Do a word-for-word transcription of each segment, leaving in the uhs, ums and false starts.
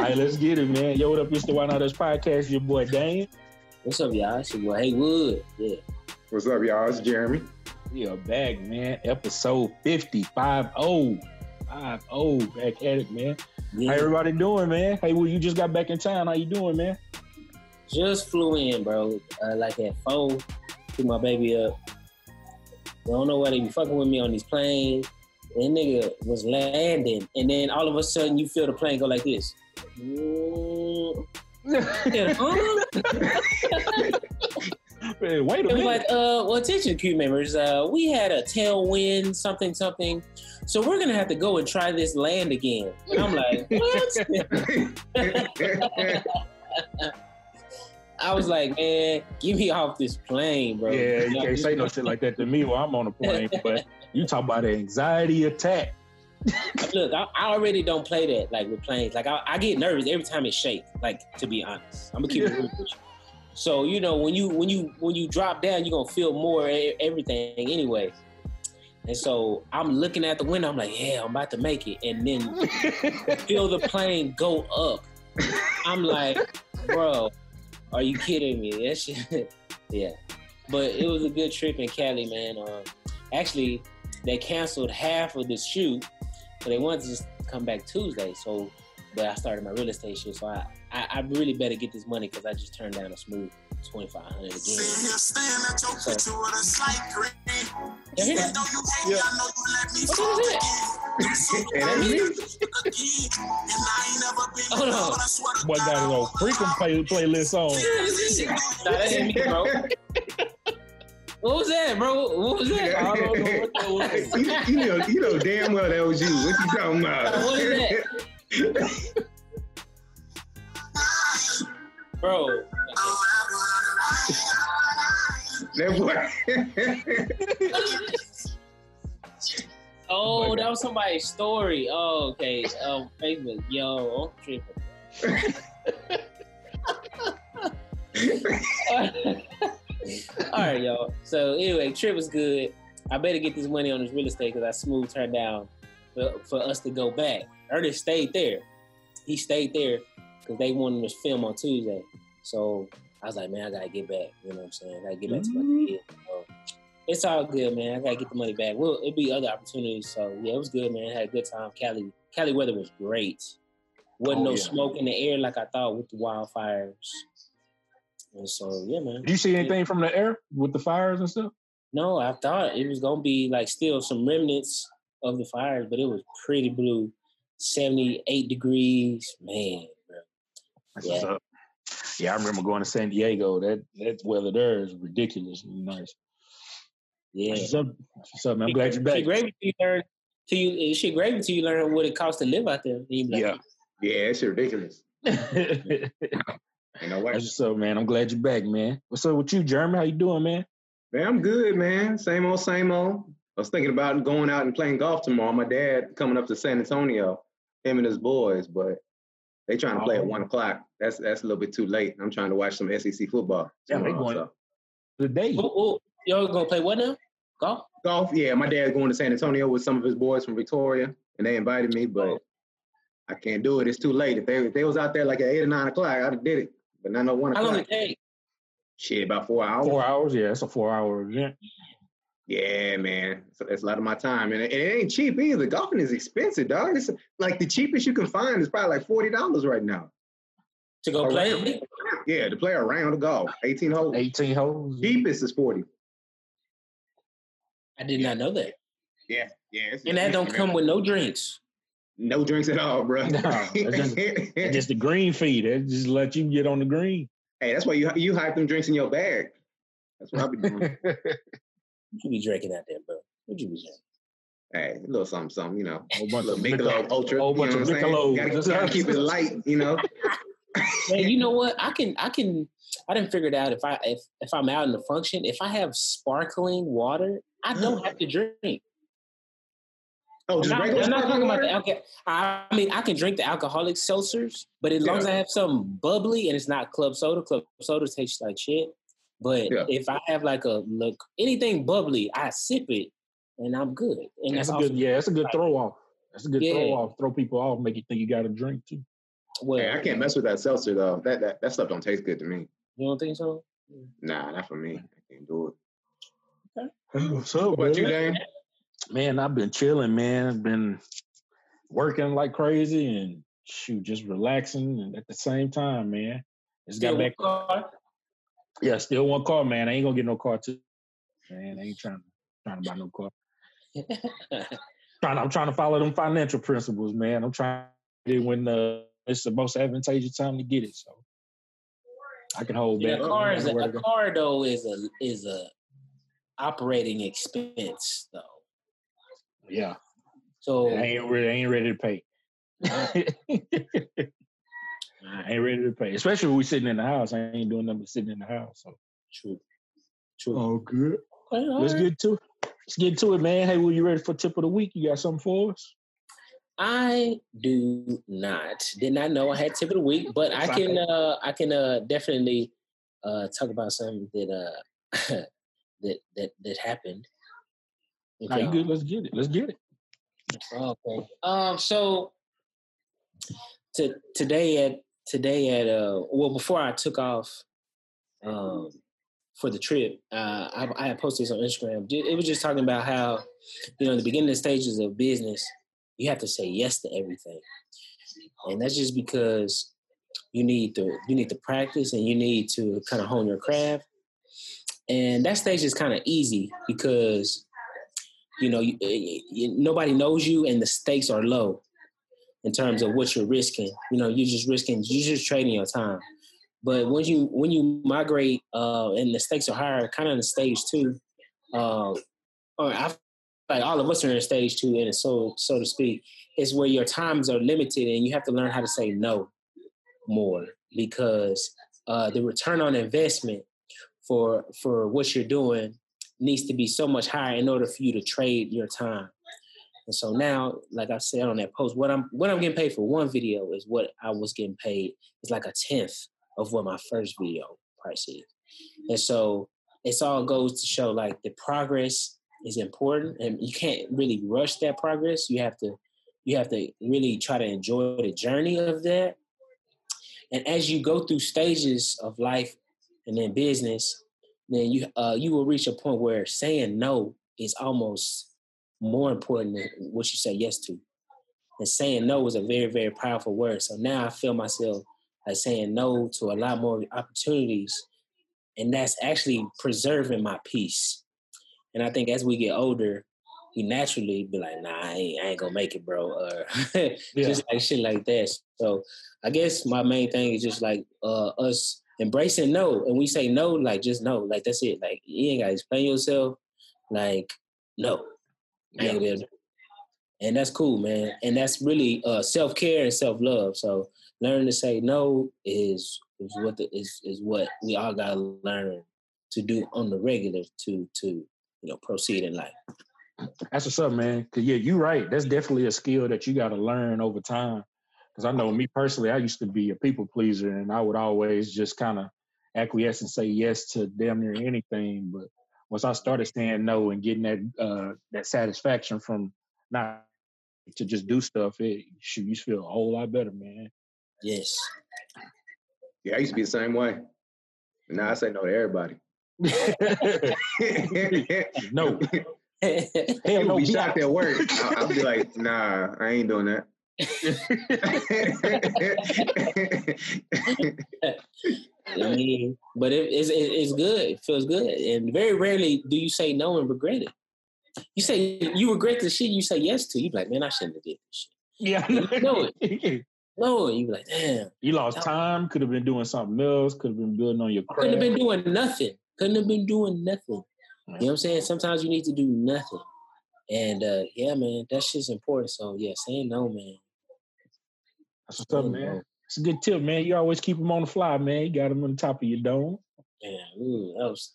right, let's get it, man. Yo, what up, Mister Why Not Us Podcast? Your boy Dane. What's up, y'all? It's your boy Haywood. Yeah. What's up, y'all? It's Jeremy. We are back, man. Episode fifty, five oh. five oh, back at it, man. Yeah. How everybody doing, man? Hey, well, you just got back in town. How you doing, man? Just flew in, bro. Uh, like at four, picked my baby up. Don't know why they be fucking with me on these planes. That nigga was landing, and then all of a sudden you feel the plane go like this. Mm. Man, wait a it was minute. like, uh, well, attention, crew members. Uh, we had a tailwind, something, something. So we're gonna have to go and try this land again. And I'm like, what? I was like, man, get me off this plane, bro. Yeah, you can't say no shit like that to me while I'm on the plane. But you talk about an anxiety attack. Look, I, I already don't play that like with planes. Like I, I get nervous every time it shakes. Like, to be honest, I'm gonna keep it real with you. So you know, when you when you when you drop down, you're gonna feel more everything anyway. And so I'm looking at the window. I'm like, yeah, I'm about to make it, and then feel the plane go up. I'm like, bro, are you kidding me? That shit, yeah. But it was a good trip in Cali, man. Um, actually, they canceled half of the shoot, so they wanted to just come back Tuesday. So, but I started my real estate shit, so I, I, I really better get this money because I just turned down a smooth twenty-five hundred again. So, you hear that? Yeah. Hold on. Boy got his old freaking play, playlist on. Nah, that ain't me, bro. What was that, bro? What was that? I don't know what that was. you, you, know, you know damn well that was you. What you talking about? What is that? Bro. That boy. Oh, that was somebody's story. Oh, okay. Um, Facebook. Yo, I'm tripping. All right, y'all. So anyway, trip was good. I better get this money on this real estate because I smooth turned down for, for us to go back. Ernest stayed there. He stayed there because they wanted to film on Tuesday. So I was like, man, I gotta get back. You know what I'm saying? I gotta get back to my kid. So it's all good, man. I gotta get the money back. Well, it'll be other opportunities. So yeah, it was good, man. I had a good time. Cali, Cali weather was great. Wasn't Oh, no yeah. smoke in the air like I thought with the wildfires. And so yeah, man. Did you see anything from the air with the fires and stuff? No, I thought it was gonna be like still some remnants of the fires, but it was pretty blue. seventy-eight degrees, man, bro. That's Yeah. what's up. Yeah, I remember going to San Diego. That that weather there is ridiculous. Nice. Yeah. What's up? What's up, man? I'm glad you're back. Shit gravy till you learn till you shit gravy till you learn what it costs to live out there. And you be like, Yeah. Yeah, that shit ridiculous. That's You know what? what's up, man. I'm glad you're back, man. What's up with you, Jeremy? How you doing, man? Man, I'm good, man. Same old, same old. I was thinking about going out and playing golf tomorrow. My dad coming up to San Antonio, him and his boys, but they trying to play Oh. at one o'clock. That's that's a little bit too late. I'm trying to watch some S E C football. Yeah, they tomorrow, going- so. Good day. oh, oh, y'all gonna play what now? Golf? Golf, yeah. My dad's going to San Antonio with some of his boys from Victoria, and they invited me, but Oh. I can't do it. It's too late. If they if they was out there like at eight or nine o'clock, I'd have did it. But not no one How long o'clock. it take? Shit, about four hours. Four hours? Yeah, it's a four-hour event. Yeah, man. So that's a lot of my time. And it, it ain't cheap either. Golfing is expensive, dog. It's like the cheapest you can find is probably like forty dollars right now. To go A play? round. Yeah, to play a round of golf. eighteen holes. eighteen holes. Cheapest is forty. I did not know that. Yeah, yeah. it's And that don't expensive, come man. with no drinks. No drinks at all, bro. No, it's just- It's just the green fee. They just let you get on the green. Hey, that's why you you hide them drinks in your bag. That's what I be doing. What you be drinking out there, bro? What you be drinking? Hey, a little something, something, you know. Whole bunch A of little Michelob Ultra. whole bunch you know of what I'm saying? Michelob. Gotta, gotta keep it light, you know. Man, you know what? I can, I can, I didn't figure it out. If I, if, if I'm out in the function, if I have sparkling water, I don't have to drink. Oh, I'm just not, regular I'm not talking sparkling about water? the alcohol. I mean, I can drink the alcoholic seltzers, but as long Yeah. as I have something bubbly and it's not club soda, club soda tastes like shit. But Yeah. if I have like a look anything bubbly, I sip it and I'm good. And That's that's a good, also, yeah, that's a good throw off. That's a good Yeah. throw off. Throw people off, make you think you got a drink too. Well, hey, I can't mess with that seltzer though. That that that stuff don't taste good to me. You don't think so? Nah, not for me. I can't do it. Okay. What's up, what about you, Dame? Man, I've been chilling, man. I've been working like crazy and shoot, just relaxing and at the same time, man. Just Still got back. Car? Yeah, still one car, man. I ain't gonna get no car too. Man, I ain't trying trying to buy no car. trying, I'm trying to follow them financial principles, man. I'm trying to get it when uh, it's the most advantageous time to get it. So I can hold yeah, back. A car is a, a car though is a is a operating expense though. Yeah. So I ain't ready. I ain't ready to pay. I ain't ready to pay, especially when we sitting in the house. I ain't doing nothing but sitting in the house. So true, true. Oh, good. Okay, Let's right. get to it. Let's get to it, man. Hey, were you ready for tip of the week? You got something for us? I do not. Did not know I had tip of the week, but I can. Uh, I can uh, definitely uh, talk about something that uh, that that that happened. Nah, you good? Let's get it. Let's get it. Okay. Um. So to, today at today at uh well before I took off um for the trip, uh, I, I had posted this on Instagram. It was just talking about how, you know, in the beginning stages of business, you have to say yes to everything, and that's just because you need to you need to practice and you need to kind of hone your craft. And that stage is kind of easy because, you know, you, you, nobody knows you and the stakes are low in terms of what you're risking. You know, you're just risking, you're just trading your time. But when you when you migrate uh, and the stakes are higher, kind of in stage two, uh, or I like all of us are in stage two, and so so to speak, is where your times are limited and you have to learn how to say no more because uh, the return on investment for for what you're doing needs to be so much higher in order for you to trade your time. And so now, like I said on that post, what I'm what I'm getting paid for one video is what I was getting paid. It's like a tenth of what my first video price is. And so it's all goes to show like the progress is important and you can't really rush that progress. You have to you have to really try to enjoy the journey of that. And as you go through stages of life and then business, then you uh, you will reach a point where saying no is almost more important than what you say yes to. And saying no is a very, very powerful word. So now I feel myself like saying no to a lot more opportunities. And that's actually preserving my peace. And I think as we get older, we naturally be like, nah, I ain't, I ain't gonna make it, bro. Or yeah. Just like shit like that. So I guess my main thing is just like uh, us embracing no. And we say no, like just no. Like that's it. Like you ain't gotta explain yourself. Like, no. I ain't yeah. And that's cool, man. And that's really uh, self-care and self-love. So learning to say no is is what the, is is what we all gotta learn to do on the regular to to you know proceed in life. That's what's up, man. Cause yeah, you're right. That's definitely a skill that you got to learn over time. Because I know me personally, I used to be a people pleaser, and I would always just kind of acquiesce and say yes to damn near anything. But once I started saying no and getting that uh, that satisfaction from not to just do stuff, it shoot, you feel a whole lot better, man. Yes. Yeah, I used to be the same way. Now I say no to everybody. No. Hell no, be shocked at work. I'll, I'll be like, nah, I ain't doing that. I mean, but it, it's it's good. It feels good, and very rarely do you say no and regret it. You say you regret the shit you say yes to. You be like, man, I shouldn't have did this shit. Yeah, you know it. No, you be like, damn. You lost time. Could have been doing something else. Could have been building on your craft. Couldn't have been doing nothing. Couldn't have been doing nothing. You know what I'm saying? Sometimes you need to do nothing. And uh, yeah, man, that shit's important. So yeah, saying no, man. That's what's up, man. It's a good tip, man. You always keep them on the fly, man. You got them on the top of your dome. Yeah, ooh, that was.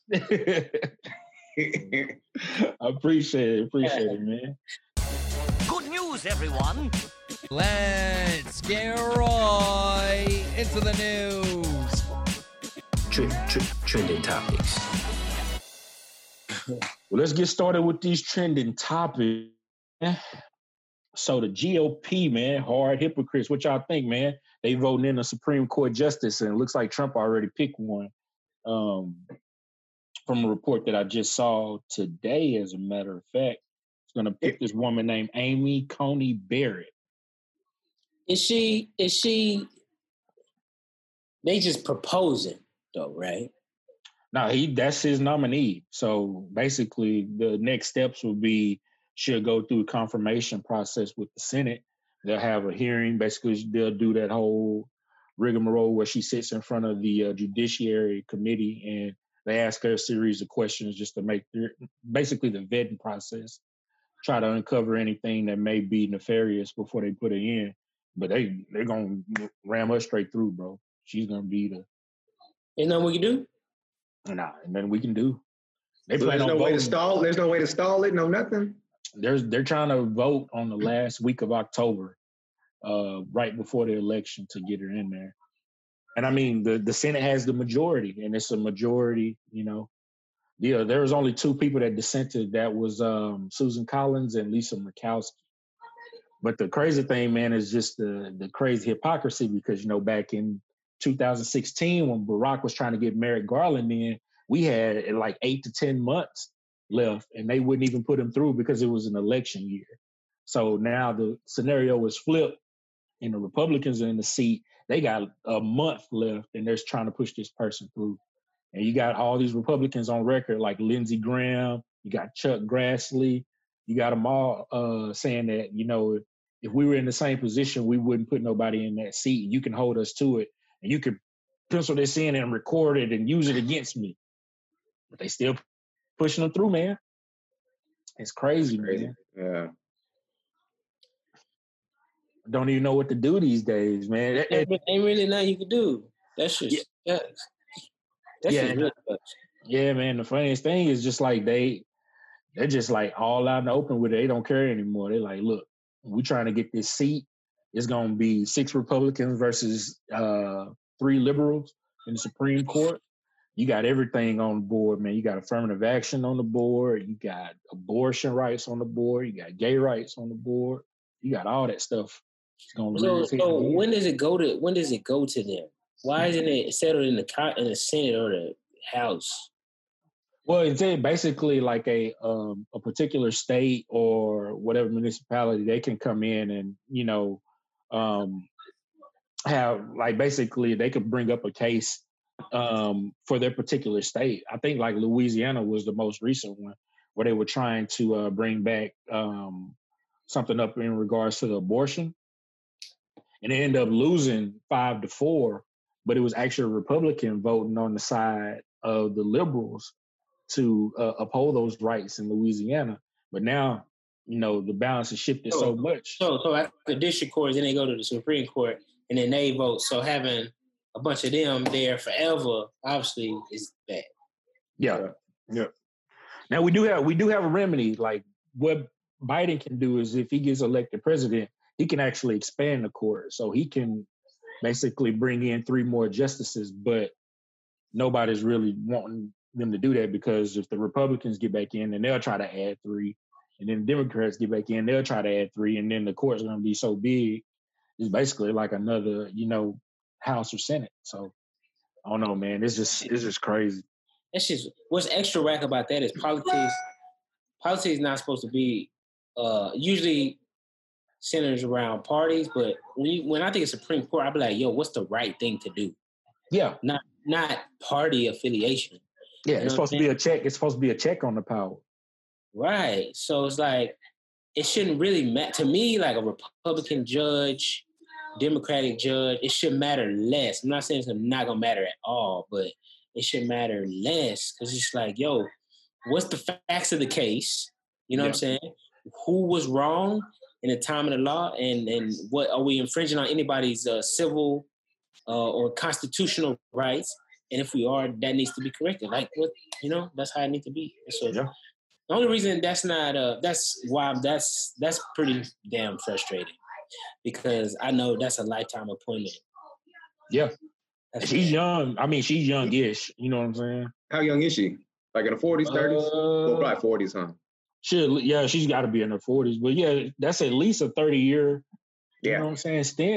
I appreciate it. Appreciate it, man. Good news, everyone. Let's get right into the news. Trend, trend, trending topics. Well, let's get started with these trending topics. So the G O P, man, hard hypocrites. What y'all think, man? they voting in a Supreme Court justice, and it looks like Trump already picked one. Um, from a report that I just saw today, as a matter of fact, it's going to pick this woman named Amy Coney Barrett. Is she? Is she? They just proposing though, right? No, he that's his nominee. So basically, the next steps will be she'll go through a confirmation process with the Senate. They'll have a hearing. Basically, they'll do that whole rigmarole where she sits in front of the uh, Judiciary Committee and they ask her a series of questions just to make their, basically the vetting process, try to uncover anything that may be nefarious before they put it in. But they, they're going to ram her straight through, bro. She's going to be the... Ain't nothing we can do? Nah, and nothing we can do. They so plan there's on no way to voting. stall. There's no way to stall it. No nothing. There's they're trying to vote on the last week of October, uh, right before the election, to get her in there. And I mean, the the Senate has the majority, and it's a majority. You know, yeah. There was only two people that dissented. That was um, Susan Collins and Lisa Murkowski. But the crazy thing, man, is just the the crazy hypocrisy, because you know, back in two thousand sixteen, when Barack was trying to get Merrick Garland in, we had like eight to ten months left, and they wouldn't even put him through because it was an election year. So now the scenario was flipped, and the Republicans are in the seat. They got a month left, and they're trying to push this person through. And you got all these Republicans on record, like Lindsey Graham, you got Chuck Grassley, you got them all uh, saying that, you know, if, if we were in the same position, we wouldn't put nobody in that seat. You can hold us to it, and you could pencil this in and record it and use it against me. But they still pushing them through, man. It's crazy, crazy. man. Yeah. Don't even know what to do these days, man. It, it, ain't really nothing you can do. That's just yeah. That's, that's yeah, just really yeah, man. The funniest thing is just like they, they're just like all out in the open with it. They don't care anymore. They're like, look, we're trying to get this seat. It's gonna be six Republicans versus uh, three liberals in the Supreme Court. You got everything on the board, man. You got affirmative action on the board. You got abortion rights on the board. You got gay rights on the board. You got all that stuff. So, so when does it go to? When does it go to them? Why isn't it settled in the in the Senate or the House? Well, it's basically like a um, a particular state or whatever municipality. They can come in and you know um, have like basically they could bring up a case um, for their particular state. I think like Louisiana was the most recent one where they were trying to uh, bring back um, something up in regards to the abortion. And they ended up losing five to four, but it was actually a Republican voting on the side of the liberals to uh, uphold those rights in Louisiana. But now, you know, the balance has shifted so, so much. So, so after the district courts, then they go to the Supreme Court, and then they vote. So having a bunch of them there forever, obviously, is bad. Yeah, yeah. Now we do have we do have a remedy. Like what Biden can do is, if he gets elected president, he can actually expand the court. So he can basically bring in three more justices, but nobody's really wanting them to do that, because if the Republicans get back in, then they'll try to add three. And then the Democrats get back in, they'll try to add three. And then the court's going to be so big, it's basically like another, you know, House or Senate. So I don't know, man. It's just, it's just crazy. That's just, what's extra whack about that is politics. Politics is not supposed to be, uh, usually, centers around parties, but when you, when I think of Supreme Court, I'll be like, yo, what's the right thing to do? Yeah. Not not party affiliation. Yeah, you know it's supposed to be a check. It's supposed to be a check on the power. Right. So it's like, it shouldn't really matter. To me, like a Republican judge, Democratic judge, it should matter less. I'm not saying it's not going to matter at all, but it should matter less, because it's like, yo, what's the facts of the case? You know yeah. what I'm saying? Who was wrong in the time of the law, and, and what are we infringing on anybody's uh, civil uh, or constitutional rights? And if we are, that needs to be corrected. Like, what, you know, that's how it needs to be. And so yeah. the only reason that's not, uh, that's why that's that's pretty damn frustrating, because I know that's a lifetime appointment. Yeah, that's she's young. I mean, she's youngish. You know what I'm saying? How young is she? Like in the forties, thirties? Uh, well, probably forties, huh? She, yeah, she's got to be in her forties. But yeah, that's at least a thirty year, you yeah. know what I'm saying, stint.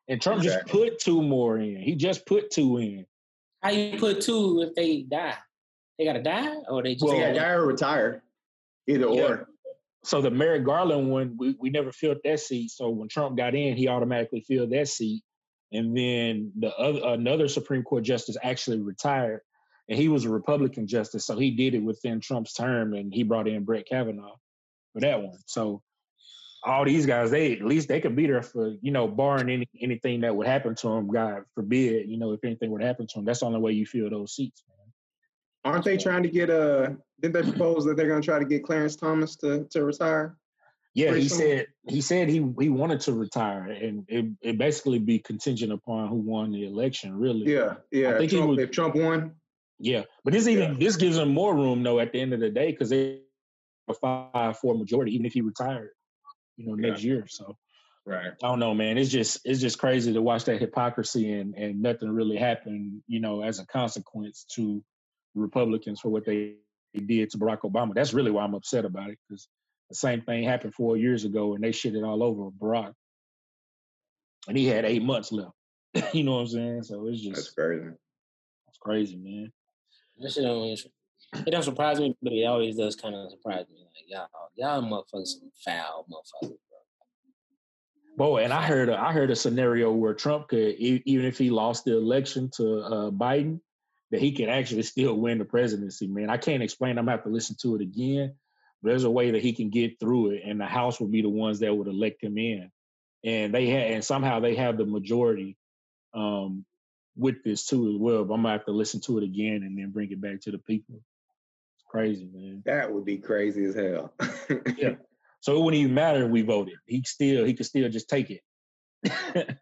And Trump Exactly. just put two more in. He just put two in. How you put two if they die? They gotta die, or they just Well, gotta yeah, die or retire, either Yeah. or. So the Merrick Garland one, we, we never filled that seat. So when Trump got in, he automatically filled that seat. And then the other another Supreme Court justice actually retired, and he was a Republican justice, so he did it within Trump's term, and he brought in Brett Kavanaugh for that one. So all these guys, they at least they could be there for, you know, barring any anything that would happen to them, God forbid, you know, if anything would happen to them, that's the only way you fill those seats, man. Aren't they trying to get uh didn't they propose that they're gonna try to get Clarence Thomas to, to retire? Yeah, Pretty he soon. said he said he he wanted to retire, and it it basically be contingent upon who won the election, really. Yeah, yeah. I think he Trump, would- if Trump won, Yeah, but this even Yeah. this gives him more room though at the end of the day because they a five four majority, even if he retired, you know, next year. So right. I don't know, man. It's just it's just crazy to watch that hypocrisy and and nothing really happened, you know, as a consequence to Republicans for what they did to Barack Obama. That's really why I'm upset about it, because the same thing happened four years ago and they shitted all over Barack, and he had eight months left. You know what I'm saying? So it's That's just crazy. it's crazy, man. That shit don't, it don't surprise me, but it always does kind of surprise me. Like y'all, y'all motherfuckers some foul motherfuckers, bro. Boy, and I heard a, I heard a scenario where Trump could, e- even if he lost the election to uh, Biden, that he could actually still win the presidency. Man, I can't explain. I'm gonna have to listen to it again. But there's a way that he can get through it, and the House will be the ones that would elect him in, and they had, and somehow they have the majority um, with this too as well. But I'm gonna have to listen to it again and then bring it back to the people. It's crazy, man. That would be crazy as hell. Yeah. So it wouldn't even matter if we voted. He still he could still just take it.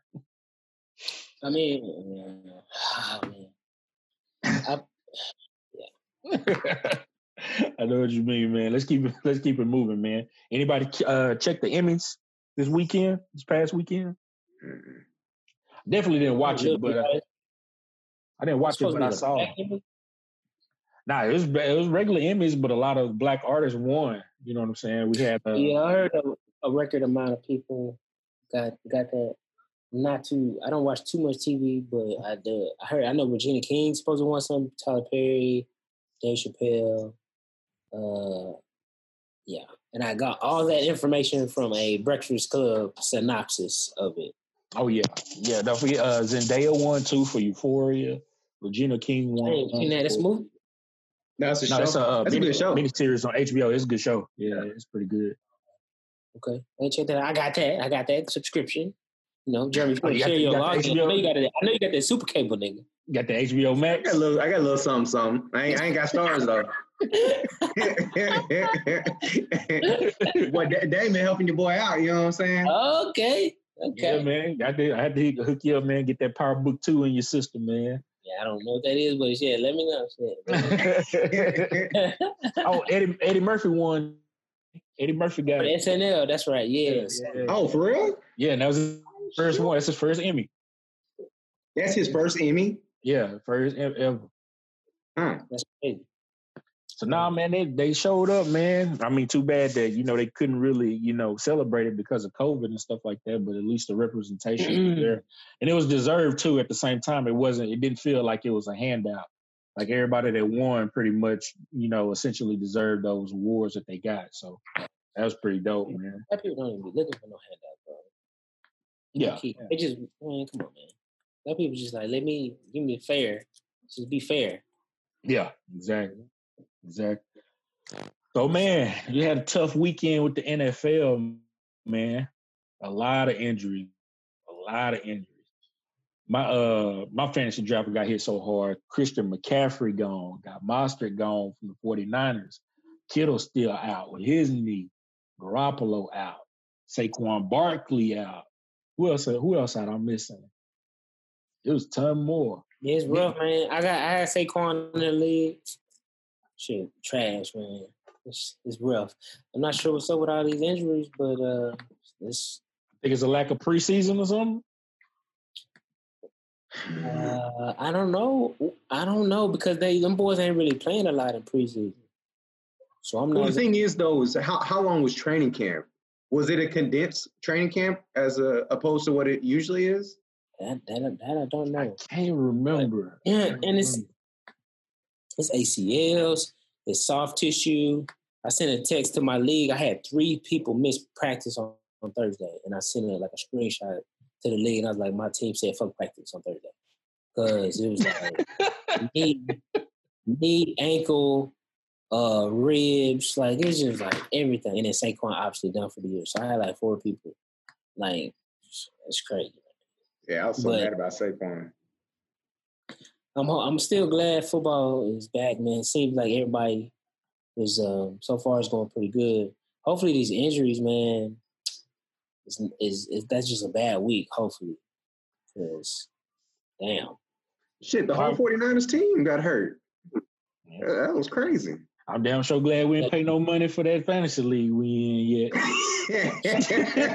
I mean, yeah, oh, man. I, I know what you mean, man. Let's keep it let's keep it moving, man. Anybody uh, check the Emmys this weekend, this past weekend? Mm-mm. Definitely didn't watch it, but uh, I didn't watch it, but I saw it. Nah, it was it was regular Emmys, but a lot of black artists won. You know what I'm saying? We had uh, Yeah, I heard a, a record amount of people got got that. Not too. I don't watch too much T V, but I do. I heard. I know Regina King's supposed to want something. Tyler Perry, Dave Chappelle. Uh, yeah, and I got all that information from a Breakfast Club synopsis of it. Oh yeah, yeah. Don't forget uh, Zendaya won too for Euphoria. Regina King won. Hey, you know this movie? No, it's a No, show. it's a uh, That's a mini, good show. mini series on H B O. It's a good show. Yeah, yeah. It's pretty good. Okay, hey, check that out. I got that. I got that subscription. You know, Jeremy, Oh, you got share the- your you got the login. H B O? I know you got that. I know you got that super cable, nigga. You got the H B O I Max. got a little, I got a little something, something. I ain't, I ain't got stars though. Boy, Da- Damon helping your boy out. You know what I'm saying? Okay, okay. Yeah, man. I did. I had to hook you up, man. Get that Power Book Two in your system, man. Yeah, I don't know what that is, but yeah, let me know. Shit. Oh, Eddie Eddie Murphy won. Eddie Murphy got For it. S N L, that's right. Yes. Yeah, yeah. Oh, for real? Yeah, and that was his first one. That's his first Emmy. That's his first Emmy. Yeah, first em- ever. Huh. That's crazy. So nah, man, they they showed up, man. I mean, too bad that you know they couldn't really you know celebrate it because of COVID and stuff like that. But at least the representation was there, and it was deserved too. At the same time, it wasn't. It didn't feel like it was a handout. Like everybody that won, pretty much, you know, essentially deserved those awards that they got. So that was pretty dope, man. That people don't even be looking for no handout, bro. Yeah, Keep, they just, man, come on, man. That people just like, let me, give me fair. Just be fair. yeah, exactly, exactly. So man, you had a tough weekend with the N F L, man. A lot of injuries, a lot of injuries. My uh my fantasy draft got hit so hard. Christian McCaffrey gone, got Mostert gone from the 49ers. Kittle still out with his knee. Garoppolo out. Saquon Barkley out. Who else? Who else out? I'm missing. It was a ton more. Yeah, it's rough, man. I got, I had Saquon in the league. Shit, trash, man. It's, it's rough. I'm not sure what's up with all these injuries, but uh, it's. I think it's a lack of preseason or something. Uh, I don't know. I don't know because they them boys ain't really playing a lot in preseason. So I'm Well, not. the thing is, though, is how, how long was training camp? Was it a condensed training camp as a, opposed to what it usually is? That, that, that I don't know. I can't remember. But, yeah, can't and it's remember. it's A C Ls, it's soft tissue. I sent a text to my league. I had three people miss practice on, on Thursday, and I sent it like a screenshot to the league, and I was like, my team said fuck practice on Thursday. Because it was like knee, knee, ankle, uh, ribs, like it was just like everything. And then Saquon obviously done for the year. So I had like four people. Like, it's crazy. Yeah, I was so But mad about Saquon. I'm I'm still glad football is back, man. It seems like everybody is um, so far is going pretty good. Hopefully these injuries, man, is is, is that's just a bad week. Hopefully, because damn, Shit, the whole 49ers team got hurt. Yeah, that was crazy. I'm damn sure glad we didn't pay no money for that fantasy league we in yet.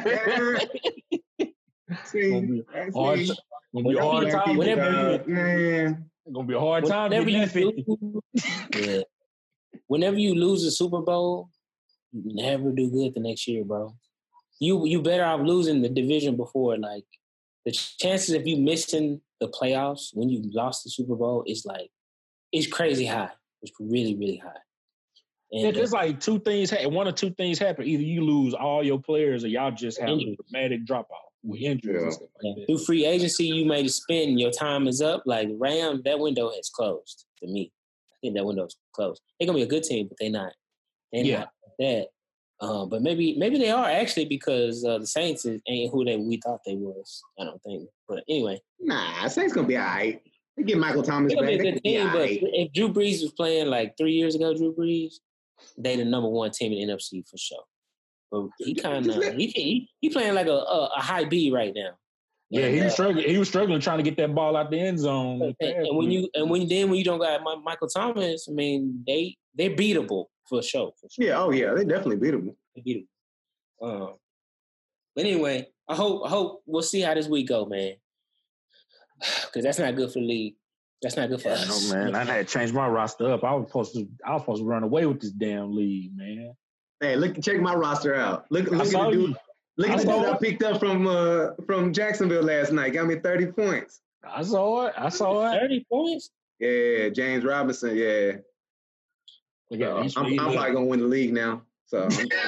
See, gonna be I hard, see. gonna be a hard time. Whenever, Uh, man. It's gonna be a hard time. Whenever you, fifty. lose, yeah. Whenever you lose a Super Bowl, you never do good the next year, bro. You you better off losing the division before. Like the chances of you missing the playoffs when you lost the Super Bowl is like it's crazy high. It's really really high. And it's like two things. One or two things happen. Either you lose all your players, or y'all just have injuries. A dramatic drop off with injuries. Yeah. And stuff like yeah. that. Through free agency, you made a spin. Your time is up. Like Ram, that window has closed to me. I think that window is closed. They're gonna be a good team, but they're not. They're yeah. not that. Um, but maybe maybe they are actually because uh, the Saints ain't who they we thought they was. I don't think. But anyway, nah, Saints gonna be all right. They get Michael Thomas they're back. gonna be a good team. But right. If Drew Brees was playing like three years ago, Drew Brees, they the number one team in the N F C for sure. But he kind of he, he he playing like a, a a high B right now. Yeah, he was struggling. He was struggling trying to get that ball out the end zone. And, and when you and when then when you don't got Michael Thomas, I mean they they're beatable for sure. For sure. Yeah, oh yeah, they definitely beatable. They're beatable. Um, but anyway, I hope I hope we'll see how this week go, man. Because that's not good for the league. That's not good for yeah, us. No, man. I had to change my roster up. I was supposed to. I was supposed to run away with this damn league, man. Hey, look! Check my roster out. Look! Look I at saw the dude. You. Look at I the dude it. I picked up from uh, from Jacksonville last night. Got me thirty points. I saw it. I saw it. Thirty points. Yeah, James Robinson. Yeah. Yeah, uh, I'm, I'm probably gonna win the league now. So.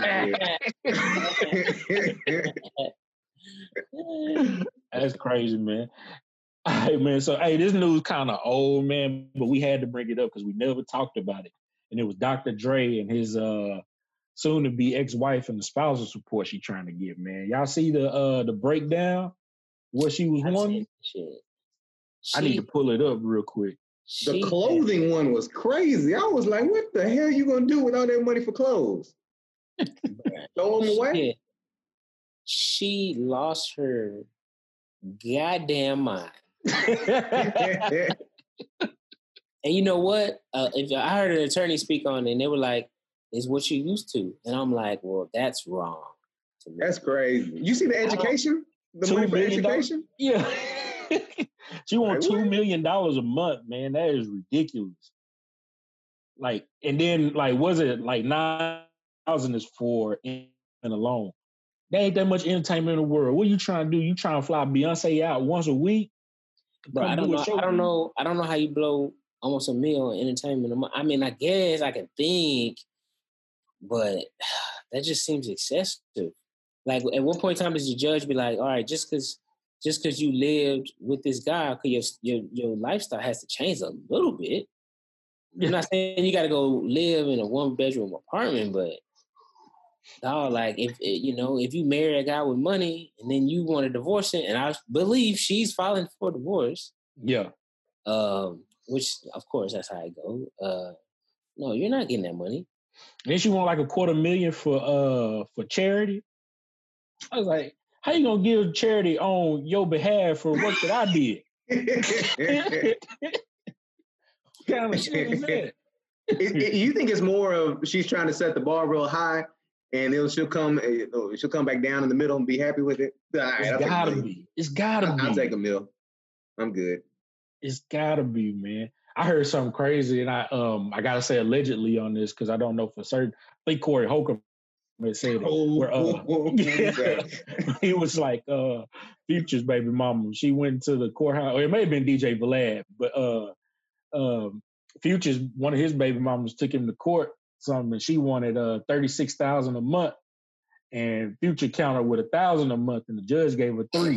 That's crazy, man. All right, man. So, hey, this news kind of old, man, but we had to bring it up because we never talked about it. And it was Doctor Dre and his uh, soon-to-be ex-wife and the spousal support she trying to give, man. Y'all see the uh, the breakdown? What she was wanting? I need to pull it up real quick. The clothing one was crazy. I was like, what the hell are you going to do with all that money for clothes? Throw them away? She lost her goddamn mind. And you know what? Uh, if I heard an attorney speak on it, and they were like, "It's what you used to," and I'm like, "Well, that's wrong." That's crazy. You see the education? The money for education? Yeah. She wants two million dollars a month, man. That is ridiculous. Like, and then like, was it like nine thousand is for in alone? There ain't that much entertainment in the world. What are you trying to do? You trying to fly Beyonce out once a week? Bro, I don't know. I don't know. I don't know how you blow almost a meal on entertainment. I mean, I guess I can think, but that just seems excessive. Like, at one point in time, does the judge be like, "All right, just because just because you lived with this guy, because your, your your lifestyle has to change a little bit." Yeah. I'm not saying you got to go live in a one bedroom apartment, but dog, like if you know, if you marry a guy with money and then you want to divorce him, and I believe she's filing for divorce. Yeah. Um, which of course that's how it go. Uh, no, you're not getting that money. And then she want like a quarter million for uh for charity. I was like, how you gonna give charity on your behalf for work that I did? What kind of shit is that? It, it, you think it's more of she's trying to set the bar real high, and it'll she'll come she'll come back down in the middle and be happy with it? All right, it's gotta be. It's gotta I'll, be. I'll take a meal. I'm good. It's gotta be, man. I heard something crazy, and I um I gotta say allegedly on this because I don't know for certain. I think Corey Holcomb it said it. Oh, where, uh, oh, yeah, he was like uh, Future's baby mama. She went to the courthouse, or it may have been D J Vlad, but uh, um, Future's one of his baby mamas took him to court. Something, and she wanted uh thirty six thousand a month, and Future countered with a thousand a month, and the judge gave her three.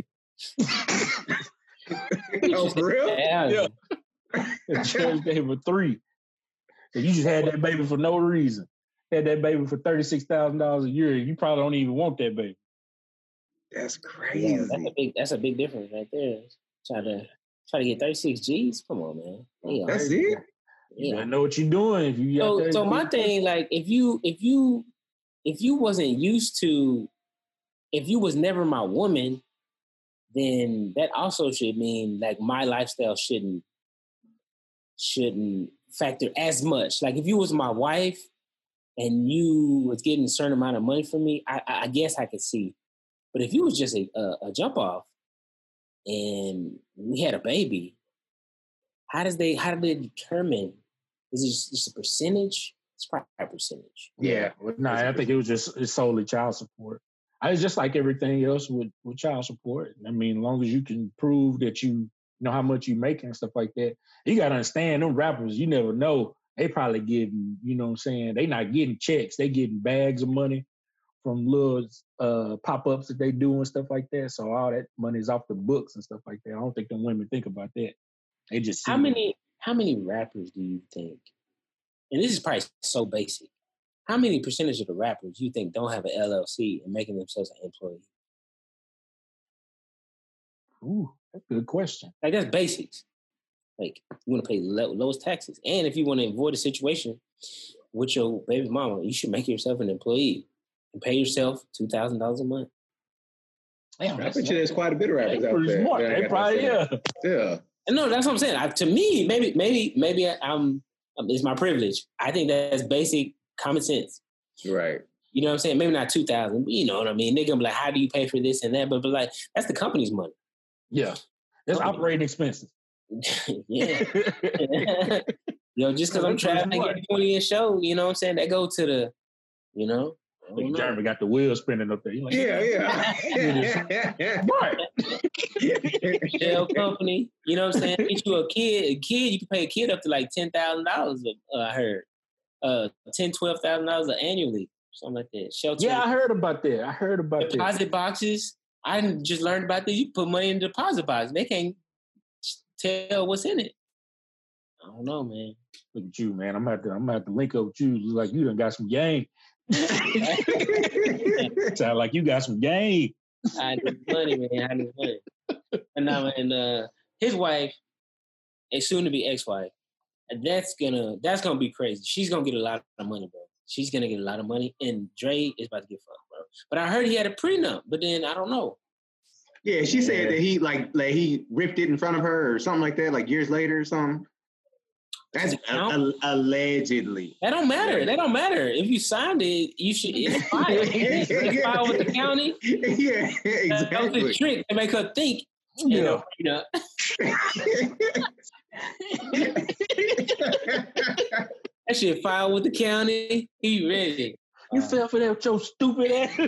Oh, for real? Yeah. The judge gave her three. So you just had that baby for no reason. Had that baby for thirty-six thousand dollars a year. You probably don't even want that baby. That's crazy. Yeah, that's a big that's a big difference right there. Try to try to get thirty-six G's. Come on, man. Yeah. That's it. You yeah. know what you're doing. If you so, so my thing, like, if you if you if you wasn't used to, if you was never my woman, then that also should mean like my lifestyle shouldn't shouldn't factor as much. Like if you was my wife and you was getting a certain amount of money from me, I, I guess I could see. But if you was just a, a, a jump off and we had a baby, how does they how do they determine? Is it just, just a percentage? It's probably a percentage. Yeah, no, nah, I think it was just it's solely child support. I was just like everything else with, with child support. I mean, as long as you can prove that you know how much you make and stuff like that, you got to understand them rappers, you never know. They probably getting, you know what I'm saying? They not getting checks. They getting bags of money from little uh, pop-ups that they do and stuff like that. So all that money is off the books and stuff like that. I don't think them women think about that. They just How many... It. How many rappers do you think, and this is probably so basic, how many percentage of the rappers do you think don't have an L L C and making themselves an employee? Ooh, that's a good question. Like, that's basics. Like, you want to pay low, lowest taxes. And if you want to avoid a situation with your baby mama, you should make yourself an employee and pay yourself two thousand dollars a month. Damn, I bet you there's quite a bit of rappers out there. Smart. They probably, yeah. Yeah. No, that's what I'm saying. I, to me, maybe, maybe, maybe I, I'm. It's my privilege. I think that's basic common sense. Right. You know what I'm saying? Maybe not two thousand. But you know what I mean? They're gonna be like, "How do you pay for this and that?" But, but like, that's the company's money. Yeah, that's Company. Operating expenses. Yeah. You know, just because I'm traveling and getting twenty in show, you know what I'm saying? That go to the, you know. I think Jeremy got the wheels spinning up there. Like, yeah, yeah. Smart. Shell company. You know what I'm saying? Get you a kid. A kid, you can pay a kid up to like ten thousand dollars. Uh, I heard, uh, ten, twelve thousand dollars annually, something like that. Shelter. Yeah, I heard about that. I heard about deposit that. Deposit boxes. I just learned about this. You put money in the deposit box. They can't tell what's in it. I don't know, man. Look at you, man. I'm gonna have to. I'm gonna have to link up with you. Look like you done got some game. Sound like you got some game. I need money, man. I need money. And now, and uh, his wife, a soon-to-be ex-wife, and that's gonna that's gonna be crazy. She's gonna get a lot of money, bro. She's gonna get a lot of money, and Dre is about to get fucked, bro. But I heard he had a prenup, but then I don't know. Yeah, she said that he like like he ripped it in front of her or something like that, like years later or something. That's a, a, allegedly. That don't matter. That don't matter. If you signed it, you should. It's fine. It's yeah. File with the county. Yeah, exactly. That's a trick to make her think. You know, you know. That shit filed with the county. He ready. You uh, fell for that with your stupid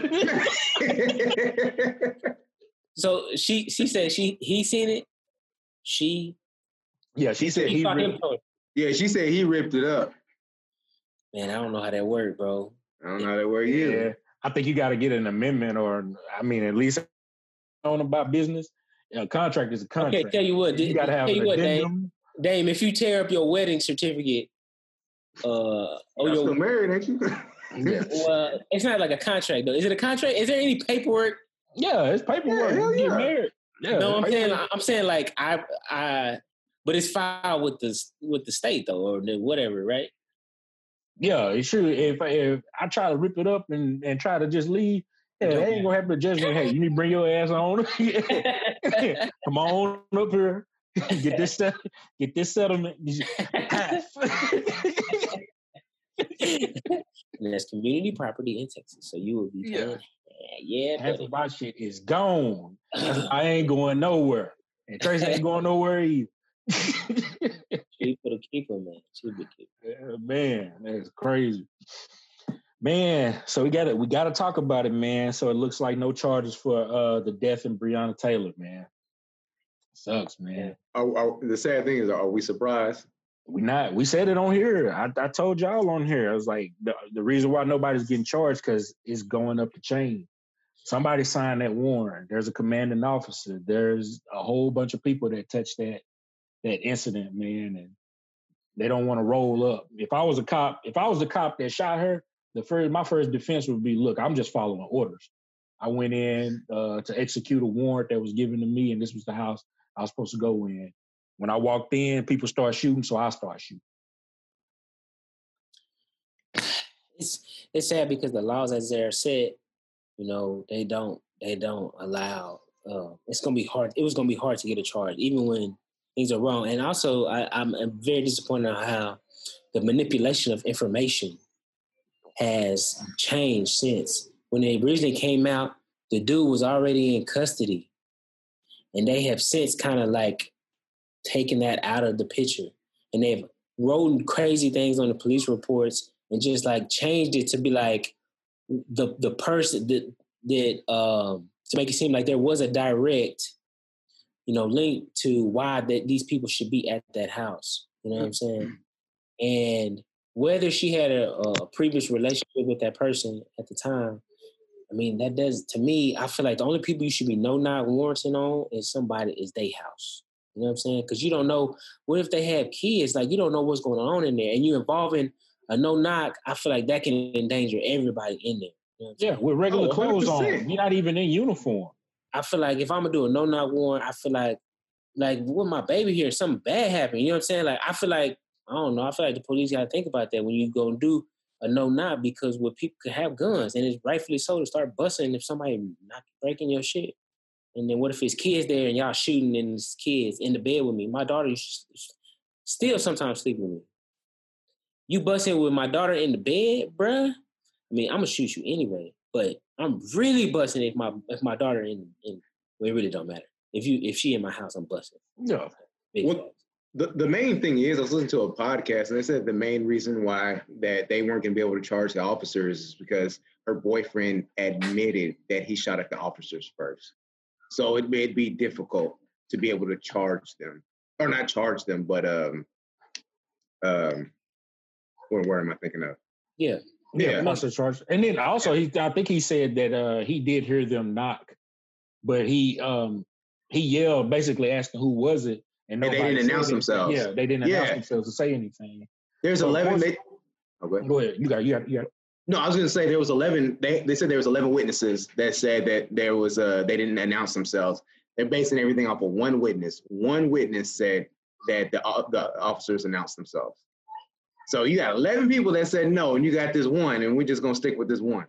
ass. So she she said she he seen it. She. Yeah, she said he. Ripped, yeah, she said he ripped it up. Man, I don't know how that worked, bro. I don't know how that worked either. Yeah, I think you got to get an amendment, or I mean, at least on about business. A contract is a contract. Okay, tell you what, you got to have an what, addendum. Dame, Dame, if you tear up your wedding certificate, uh, oh, you're still married, ain't you? Yeah. Well, it's not like a contract though. Is it a contract? Is there any paperwork? Yeah, it's paperwork. Yeah, you yeah. get married. Yeah, no, I'm saying, I'm saying like I, I, but it's filed with the with the state though, or whatever, right? Yeah, it should. If if I try to rip it up and, and try to just leave, yeah, they ain't gonna have to judge me. Hey, you need to bring your ass on. Come on up here. Get this set, get this settlement. And that's community property in Texas, so you will be paying. Yeah, yeah. Half of my shit is gone. I ain't going nowhere, and Tracy ain't going nowhere either. Cheap for the keeper, man. Cheap for the keeper. Yeah, man, that's crazy. Man, so we got it. We got to talk about it, man. So it looks like no charges for uh, the death of Breonna Taylor, man. Sucks, man. Are, are, the sad thing is, are we surprised? We not. We said it on here. I, I told y'all on here. I was like, the, the reason why nobody's getting charged because it's going up the chain. Somebody signed that warrant. There's a commanding officer. There's a whole bunch of people that touched that that incident, man, and they don't want to roll up. If I was a cop, if I was the cop that shot her, the first my first defense would be, look, I'm just following orders. I went in uh, to execute a warrant that was given to me, and this was the house I was supposed to go in. When I walked in, people start shooting, so I start shooting. It's it's sad because the laws, as they're said, you know, they don't they don't allow. Uh, it's gonna be hard. It was gonna be hard to get a charge, even when things are wrong. And also, I, I'm very disappointed on how the manipulation of information has changed since. When they originally came out, the dude was already in custody, and they have since kind of like taken that out of the picture, and they've wrote crazy things on the police reports and just like changed it to be like the the person that that um, to make it seem like there was a direct, you know, link to why that these people should be at that house. You know what I'm saying? And whether she had a, a previous relationship with that person at the time, I mean, that does, to me, I feel like the only people you should be no-knock warranting on is somebody is their house. You know what I'm saying? Because you don't know, what if they have kids? Like, you don't know what's going on in there. And you involving a no-knock, I feel like that can endanger everybody in there. You know yeah, with regular oh, clothes on. You're not even in uniform. I feel like if I'm going to do a no-knock warrant, I feel like, like, with my baby here, something bad happened. You know what I'm saying? Like, I feel like, I don't know, I feel like the police got to think about that when you go and do a no-knock, because what people could have guns, and it's rightfully so to start busting if somebody not breaking your shit. And then what if it's kids there and y'all shooting and it's kids in the bed with me? My daughter still sometimes sleep with me. You busting with my daughter in the bed, bruh? I mean, I'm gonna shoot you anyway, but I'm really busting if my if my daughter in in well, it really don't matter. If you if she in my house, I'm busting. No. Well, the, the main thing is, I was listening to a podcast, and they said the main reason why that they weren't going to be able to charge the officers is because her boyfriend admitted that he shot at the officers first. So it may be difficult to be able to charge them, or not charge them, but um, um, what word am I thinking of? Yeah, yeah, yeah. Charge. And then also, he I think he said that uh, he did hear them knock, but he um, he yelled, basically asking who was it. And, and they didn't announce anything. themselves. Yeah, they didn't announce yeah. themselves to say anything. There's so eleven. They, oh, go, ahead. go ahead. You got. You got. You got. No, I was going to say there was eleven. They they said there was eleven witnesses that said that there was. Uh, they didn't announce themselves. They're basing everything off of one witness. One witness said that the uh, the officers announced themselves. So you got eleven people that said no, and you got this one, and we're just going to stick with this one.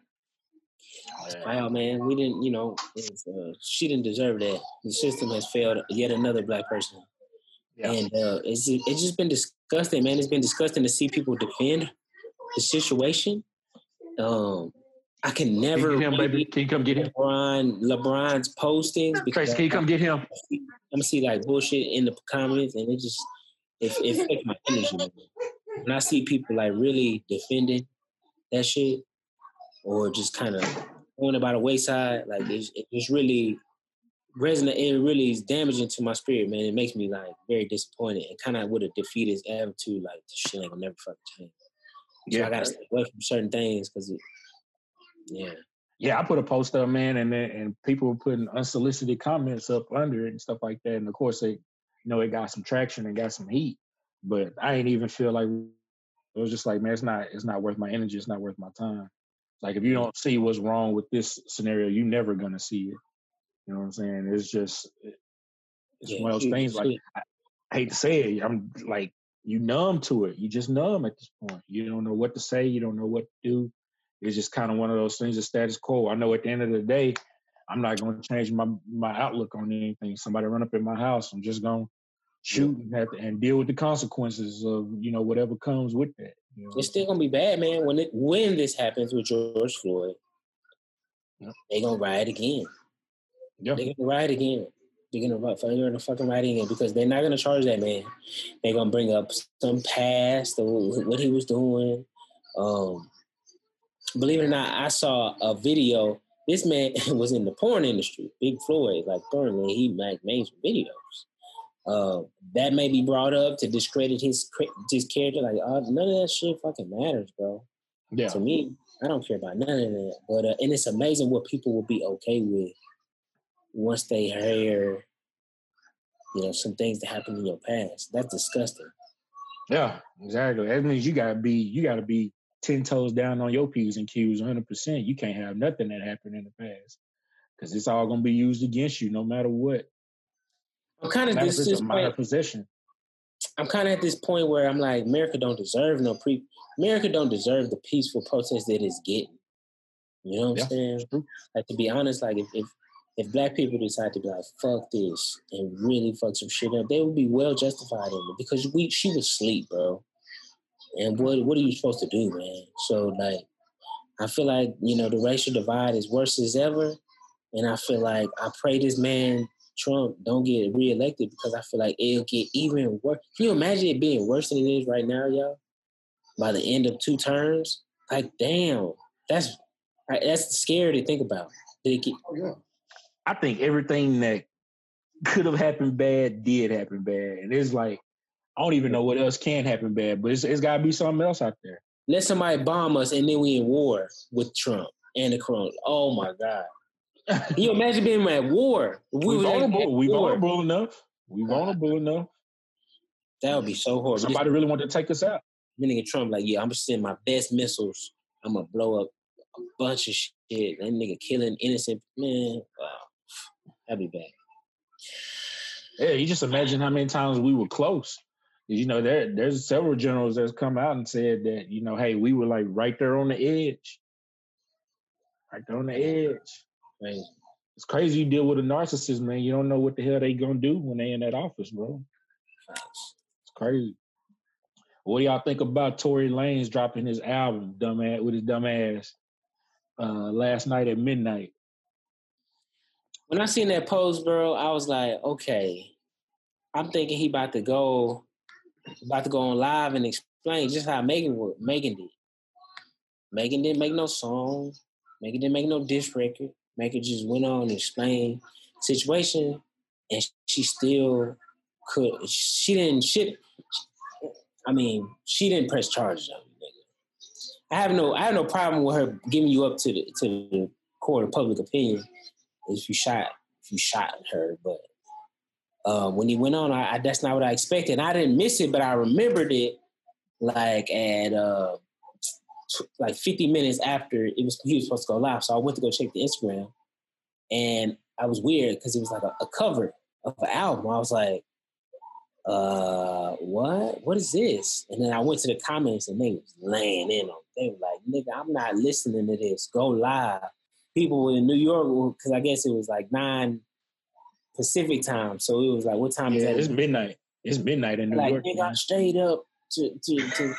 Wow, man, we didn't. You know, uh, she didn't deserve that. The system has failed yet another black person. Yeah. And uh, it's it's just been disgusting, man. It's been disgusting to see people defend the situation. Um, I can never. Can you, him, baby? Can you come get him? LeBron, LeBron's postings. Trace, can you come get him? I'm gonna see like bullshit in the comments, and it just it, it affects my energy. Man. When I see people like really defending that shit, or just kind of going about a wayside, like it's, it just really. Resonate, it really is damaging to my spirit, man. It makes me like very disappointed and kind of with a defeatist attitude, like shit ain't gonna never fucking change. So yeah, I gotta stay away from certain things because, yeah, yeah. I put a post up, man, and and people were putting unsolicited comments up under it and stuff like that. And of course, they, you know, it got some traction and got some heat. But I ain't even feel like it was just like, man, it's not, it's not worth my energy. It's not worth my time. Like if you don't see what's wrong with this scenario, you're never gonna see it. You know what I'm saying? It's just, it's yeah, one of those things, like, I, I hate to say it, I'm like, you numb to it. You just numb at this point. You don't know what to say. You don't know what to do. It's just kind of one of those things, the status quo. I know at the end of the day, I'm not going to change my, my outlook on anything. Somebody run up in my house, I'm just going to shoot and, have to, and deal with the consequences of, you know, whatever comes with that. You know? It's still going to be bad, man. When it, when this happens with George Floyd, yep. They're going to riot again. Yeah. They're gonna ride again. They're gonna, they're gonna fucking ride again because they're not gonna charge that man. They're gonna bring up some past of what he was doing. Um, believe it or not, I saw a video. This man was in the porn industry, Big Floyd, like currently he made, made some videos. Uh, that may be brought up to discredit his his character. Like, oh, none of that shit fucking matters, bro. Yeah. To me, I don't care about none of that. But uh, and it's amazing what people will be okay with once they hear, you know, some things that happened in your past. That's disgusting. Yeah, exactly. That means you gotta be you gotta be ten toes down on your P's and Q's, one hundred percent. You can't have nothing that happened in the past because it's all gonna be used against you, no matter what. I'm kind of no this, this minor possession. I'm kind of at this point where I'm like, America don't deserve no pre. America don't deserve the peaceful protest that it's getting. You know what I'm yeah, saying? Like, to be honest, like if, if if black people decide to be like, fuck this and really fuck some shit up, they would be well justified in it because we she was asleep, bro. And what what are you supposed to do, man? So like, I feel like, you know, the racial divide is worse as ever, and I feel like I pray this man Trump don't get reelected because I feel like it'll get even worse. Can you imagine it being worse than it is right now, y'all? By the end of two terms, like, damn, that's that's scary to think about. Did it get, oh, yeah. I think everything that could have happened bad did happen bad, and it's like I don't even know what else can happen bad, but it's, it's got to be something else out there. Let somebody bomb us, and then we in war with Trump and the corona. Oh my God. Can you imagine being at war? We, we vulnerable. We war. vulnerable enough. We vulnerable enough. That would be so horrible. Somebody really wanted to take us out. Nigga Trump like, yeah, I'm gonna send my best missiles. I'm gonna blow up a bunch of shit. That nigga killing innocent man. Wow, that'd be bad. Yeah, you just imagine how many times we were close. You know, there there's several generals that's come out and said that, you know, hey, we were like right there on the edge. Right there on the edge. Man, it's crazy you deal with a narcissist, man. You don't know what the hell they gonna do when they in that office, bro. It's crazy. What do y'all think about Tory Lanez dropping his album, dumbass, with his dumb ass, uh, last night at midnight? When I seen that post, bro, I was like, okay, I'm thinking he about to go, about to go on live and explain just how Megan would, Megan did. Megan didn't make no song. Megan didn't make no diss record. Megan just went on and explained the situation, and she still could. She didn't shit. I mean, she didn't press charges on me, nigga. I have no, I have no problem with her giving you up to the to the court of public opinion if you shot, if you shot her. But uh, when he went on, I, I, that's not what I expected. I didn't miss it, but I remembered it like at uh, t- like fifty minutes after it was he was supposed to go live. So I went to go check the Instagram, and I was weird because it was like a, a cover of an album. I was like, uh, what? What is this? And then I went to the comments and they was laying in on it. They were like, nigga, I'm not listening to this. Go live. People in New York, because I guess it was like nine Pacific time. So it was like, what time yeah, is that? It's midnight. It's midnight in New like, York. Nigga, I'm straight up to, to, to.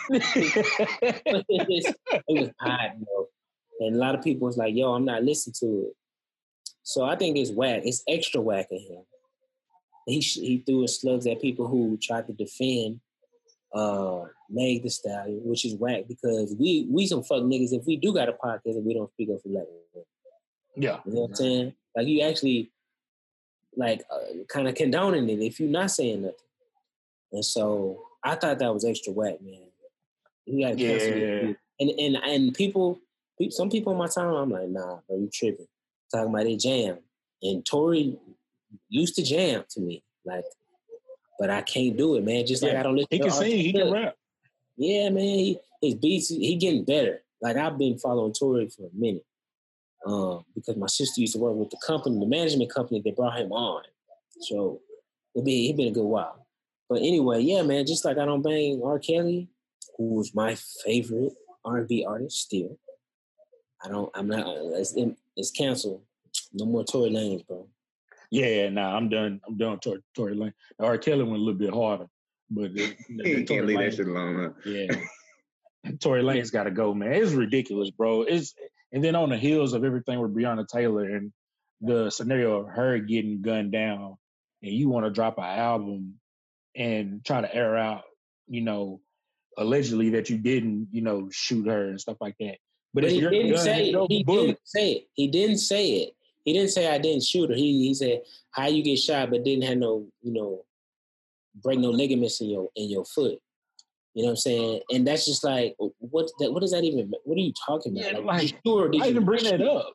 It was hot, bro. And a lot of people was like, yo, I'm not listening to it. So I think it's whack. It's extra whack in him. He he threw his slugs at people who tried to defend uh, Meg Thee Stallion, which is whack because we we some fuck niggas if we do got a podcast and we don't speak up for black women. Yeah. You know what I'm saying? Like you actually like uh, kind of condoning it if you're not saying nothing. And so I thought that was extra whack, man. You got to cancel it. And and and people, some people on my time, I'm like, nah, bro, you tripping. Talking about they jam. And Tory used to jam to me, like, but I can't do it, man. Just like yeah, I don't listen. He to can sing, he can rap. Yeah, man. He, his beats, he getting better. Like I've been following Tory for a minute, um, because my sister used to work with the company, the management company that brought him on. So it been he been a good while. But anyway, yeah, man. Just like I don't bang R. Kelly, who was my favorite R and B artist still. I don't. I'm not. It's, it's canceled. No more Tory Lanez, bro. Yeah, nah, I'm done. I'm done with Tory, Tory Lanez. R. Kelly went a little bit harder, but the, the, he the can't leave Lane, that shit alone. Huh? Yeah, Tory Lanez got to go, man. It's ridiculous, bro. It's and then on the heels of everything with Breonna Taylor and the scenario of her getting gunned down, and you want to drop an album and try to air out, you know, allegedly that you didn't, you know, shoot her and stuff like that. But, but he didn't gun, say no he bullet. didn't say it. He didn't say it. He didn't say I didn't shoot her. He he said how you get shot, but didn't have no you know break no ligaments in your in your foot. You know what I'm saying? And that's just like what that what does that even? What are you talking about? Yeah, like, like sure, did I you didn't bring that up.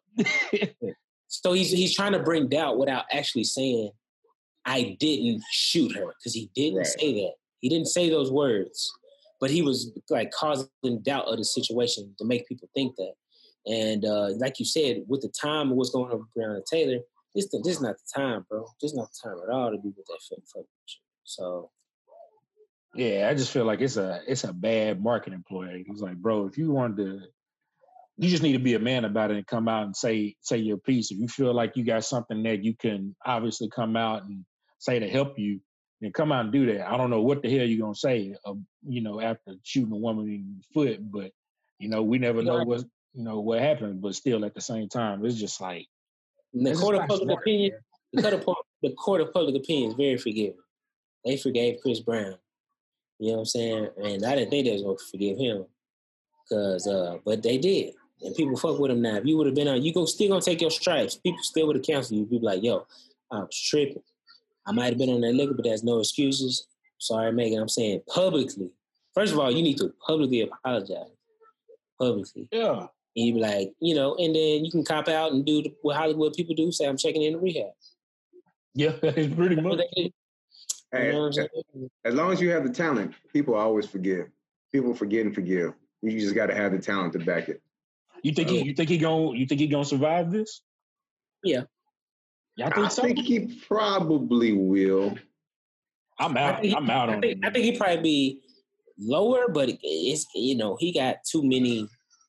So he's he's trying to bring doubt without actually saying I didn't shoot her because he didn't Right. say that. He didn't say those words, but he was like causing doubt of the situation to make people think that. And uh, like you said, with the time of what's going on with Breonna Taylor, this this is not the time, bro. This is not the time at all to be with that fucking fuck shit. So Yeah, I just feel like it's a it's a bad marketing ploy. It's like, bro, if you wanted to, you just need to be a man about it and come out and say say your piece. If you feel like you got something that you can obviously come out and say to help you, then come out and do that. I don't know what the hell you're gonna say, uh, you know, after shooting a woman in the foot, but you know, we never know what you know what happened. But still, at the same time, it's just like the court of public smart, opinion, the court of, the court of public opinion is very forgiving. They forgave Chris Brown. You know what I'm saying? And I didn't think they was going to forgive him. Cause, uh, but they did. And people fuck with him now. If you would have been on, you go still going to take your stripes. People still would have counseled you. People like, yo, I was tripping. I might have been on that liquor, but there's no excuses. Sorry, Megan. I'm saying publicly. First of all, you need to publicly apologize. Publicly. Yeah. And you be like, you know, and then you can cop out and do what Hollywood people do, say, I'm checking in the rehab. Yeah, it's pretty much. Hey, You know what I'm as, as long as you have the talent, people always forgive. People forget and forgive. You just got to have the talent to back it. You think he? You think he gonna? You think he gonna survive this? Yeah. Y'all think I so? think he probably will. I'm out. He, I'm out I on think, it. I think he'd probably be lower, but it's you know he got too many.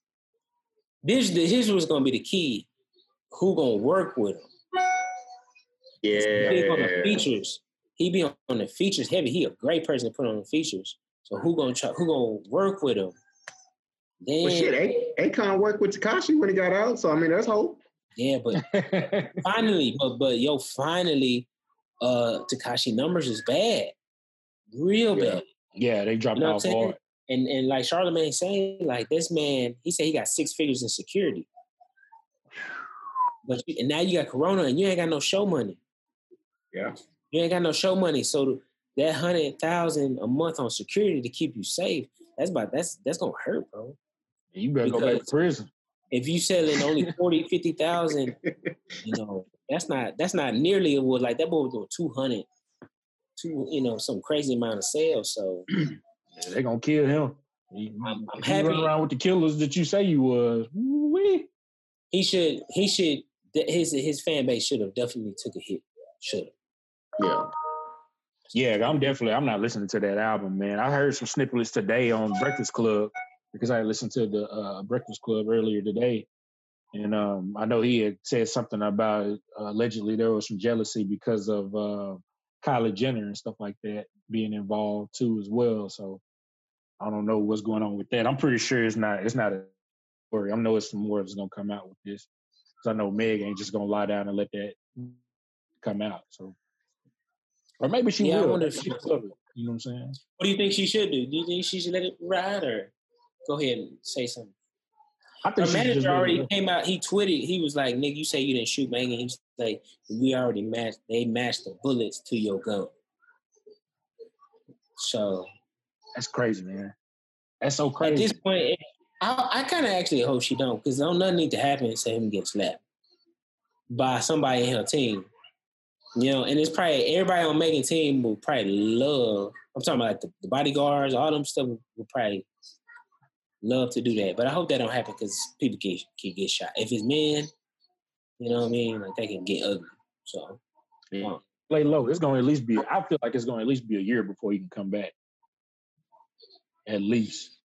This this was gonna be the key. Who gonna work with him? Yeah. He be on the features. He be on, on the features heavy. He a great person to put on the features. So who gonna try? Who gonna work with him? Then, Well, shit, A- Akon worked with Tekashi when he got out, so I mean, that's hope. Yeah, but finally, but but yo, finally, uh, Tekashi numbers is bad, real Yeah. bad. Yeah, they dropped You know what off I'm saying? hard. And and like Charlamagne saying, like this man, he said he got six figures in security, but you, and now you got Corona and you ain't got no show money. Yeah. You ain't got no show money, so that hundred thousand a month on security to keep you safe, that's about that's that's gonna hurt, bro. You better go back Because to prison. if you selling only forty, fifty thousand, you know, that's not that's not nearly what like that boy was doing two hundred, two, you know, some crazy amount of sales. So Yeah, they gonna kill him. He, I'm, I'm if you happy run around with the killers that you say you was. Wee. he should he should his his fan base should have definitely took a hit. Should have. Yeah. Yeah, I'm definitely. I'm not listening to that album, man. I heard some snippets today on Breakfast Club because I listened to the uh, Breakfast Club earlier today, and um, I know he had said something about uh, allegedly there was some jealousy because of uh, Kylie Jenner and stuff like that being involved too as well. So I don't know what's going on with that. I'm pretty sure it's not. It's not a story. I know it's some more that's gonna come out with this because I know Meg ain't just gonna lie down and let that come out. So. Or maybe she Yeah, I will. wonder if She she- covered. You know what I'm saying? What do you think she should do? Do you think she should let it ride or go ahead and say something? I Her think she manager just let it already go. came out. He tweeted. He was like, "Nigga, you say you didn't shoot Megan." He was like, "We already matched. They matched the bullets to your gun." So That's crazy, man. That's so at crazy. this point, I, I kind of actually hope she don't, because don't nothing need to happen so him get slapped by somebody in her team. You know, and it's probably everybody on Megan's team will probably love. I'm talking about like the, the bodyguards, all them stuff will probably love to do that. But I hope that don't happen because people can, can get shot. If it's men, you know what I mean, like they can get ugly. So Yeah. Play low. It's gonna at least be. I feel like it's gonna at least be a year before he can come back. At least.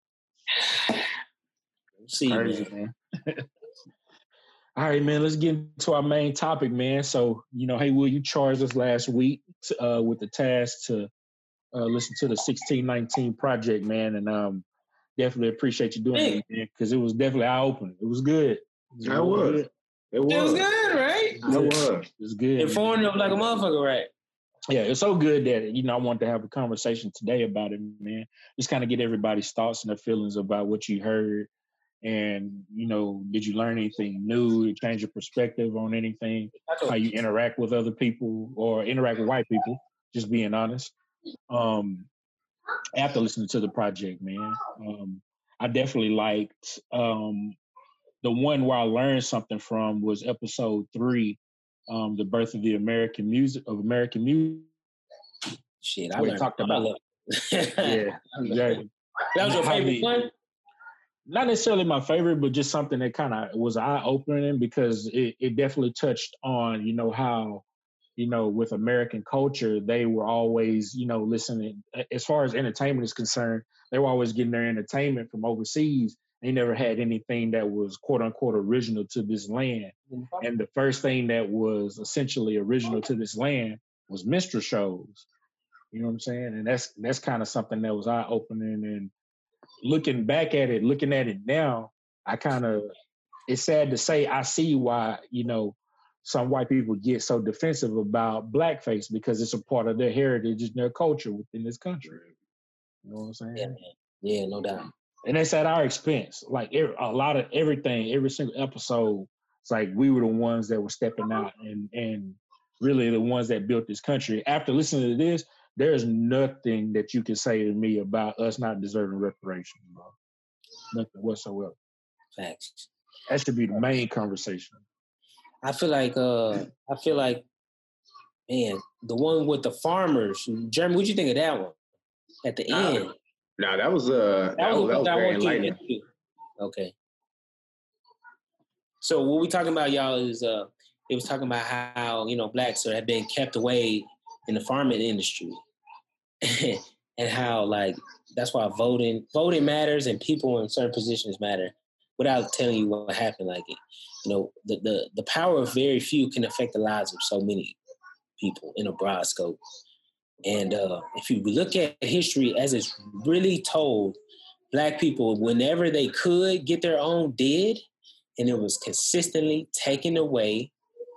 see, Crazy, man. man. All right, man. Let's get into our main topic, man. So, you know, hey, Will, you charged us last week uh, with the task to uh, listen to the sixteen nineteen project, man, and um, definitely appreciate you doing Hey. it, man, because it was definitely eye opening. It was good. It was, It was. good. It was. It was good, right? It was. It was good. Informed them like a motherfucker, right? Yeah, it's so good that, you know, I wanted to have a conversation today about it, man. Just kind of get everybody's thoughts and their feelings about what you heard And, you know, did you learn anything new, change your perspective on anything, how you interact with other people or interact with white people, just being honest. Um, after listening to the project, man, um, I definitely liked um, the one where I learned something from was episode three, um, the birth of the American music of American music. Shit, I where learned. talked about yeah, exactly. That was your How favorite the- one? Not necessarily my favorite, but just something that kind of was eye opening because it, it definitely touched on, you know, how, you know, with American culture, they were always, you know, listening. As far as entertainment is concerned, they were always getting their entertainment from overseas. They never had anything that was quote unquote original to this land. And the first thing that was essentially original to this land was minstrel shows. You know what I'm saying? And that's that's kind of something that was eye opening. And looking back at it, looking at it now, I kind of, it's sad to say, I see why, you know, some white people get so defensive about blackface because it's a part of their heritage and their culture within this country. You know what I'm saying? Yeah, man. Yeah, no doubt. And that's at our expense. Like every, a lot of everything, every single episode, it's like we were the ones that were stepping out and and really the ones that built this country. After listening to this, there's nothing that you can say to me about us not deserving reparations, bro. Nothing whatsoever. Facts. That should be the main conversation. I feel like uh I feel like man, the one with the farmers. Jeremy, what'd you think of that one? At the Uh, end. No, that was uh, that, That was was, that was what I very want to get enlightening. into. Okay. So what we talking about, y'all, is uh it was talking about how, you know, blacks are have been kept away in the farming industry. And how like that's why voting voting matters and people in certain positions matter without telling you what happened. Like, you know, the, the, the power of very few can affect the lives of so many people in a broad scope. And uh, if you look at history as it's really told, black people, whenever they could get their own, did, and it was consistently taken away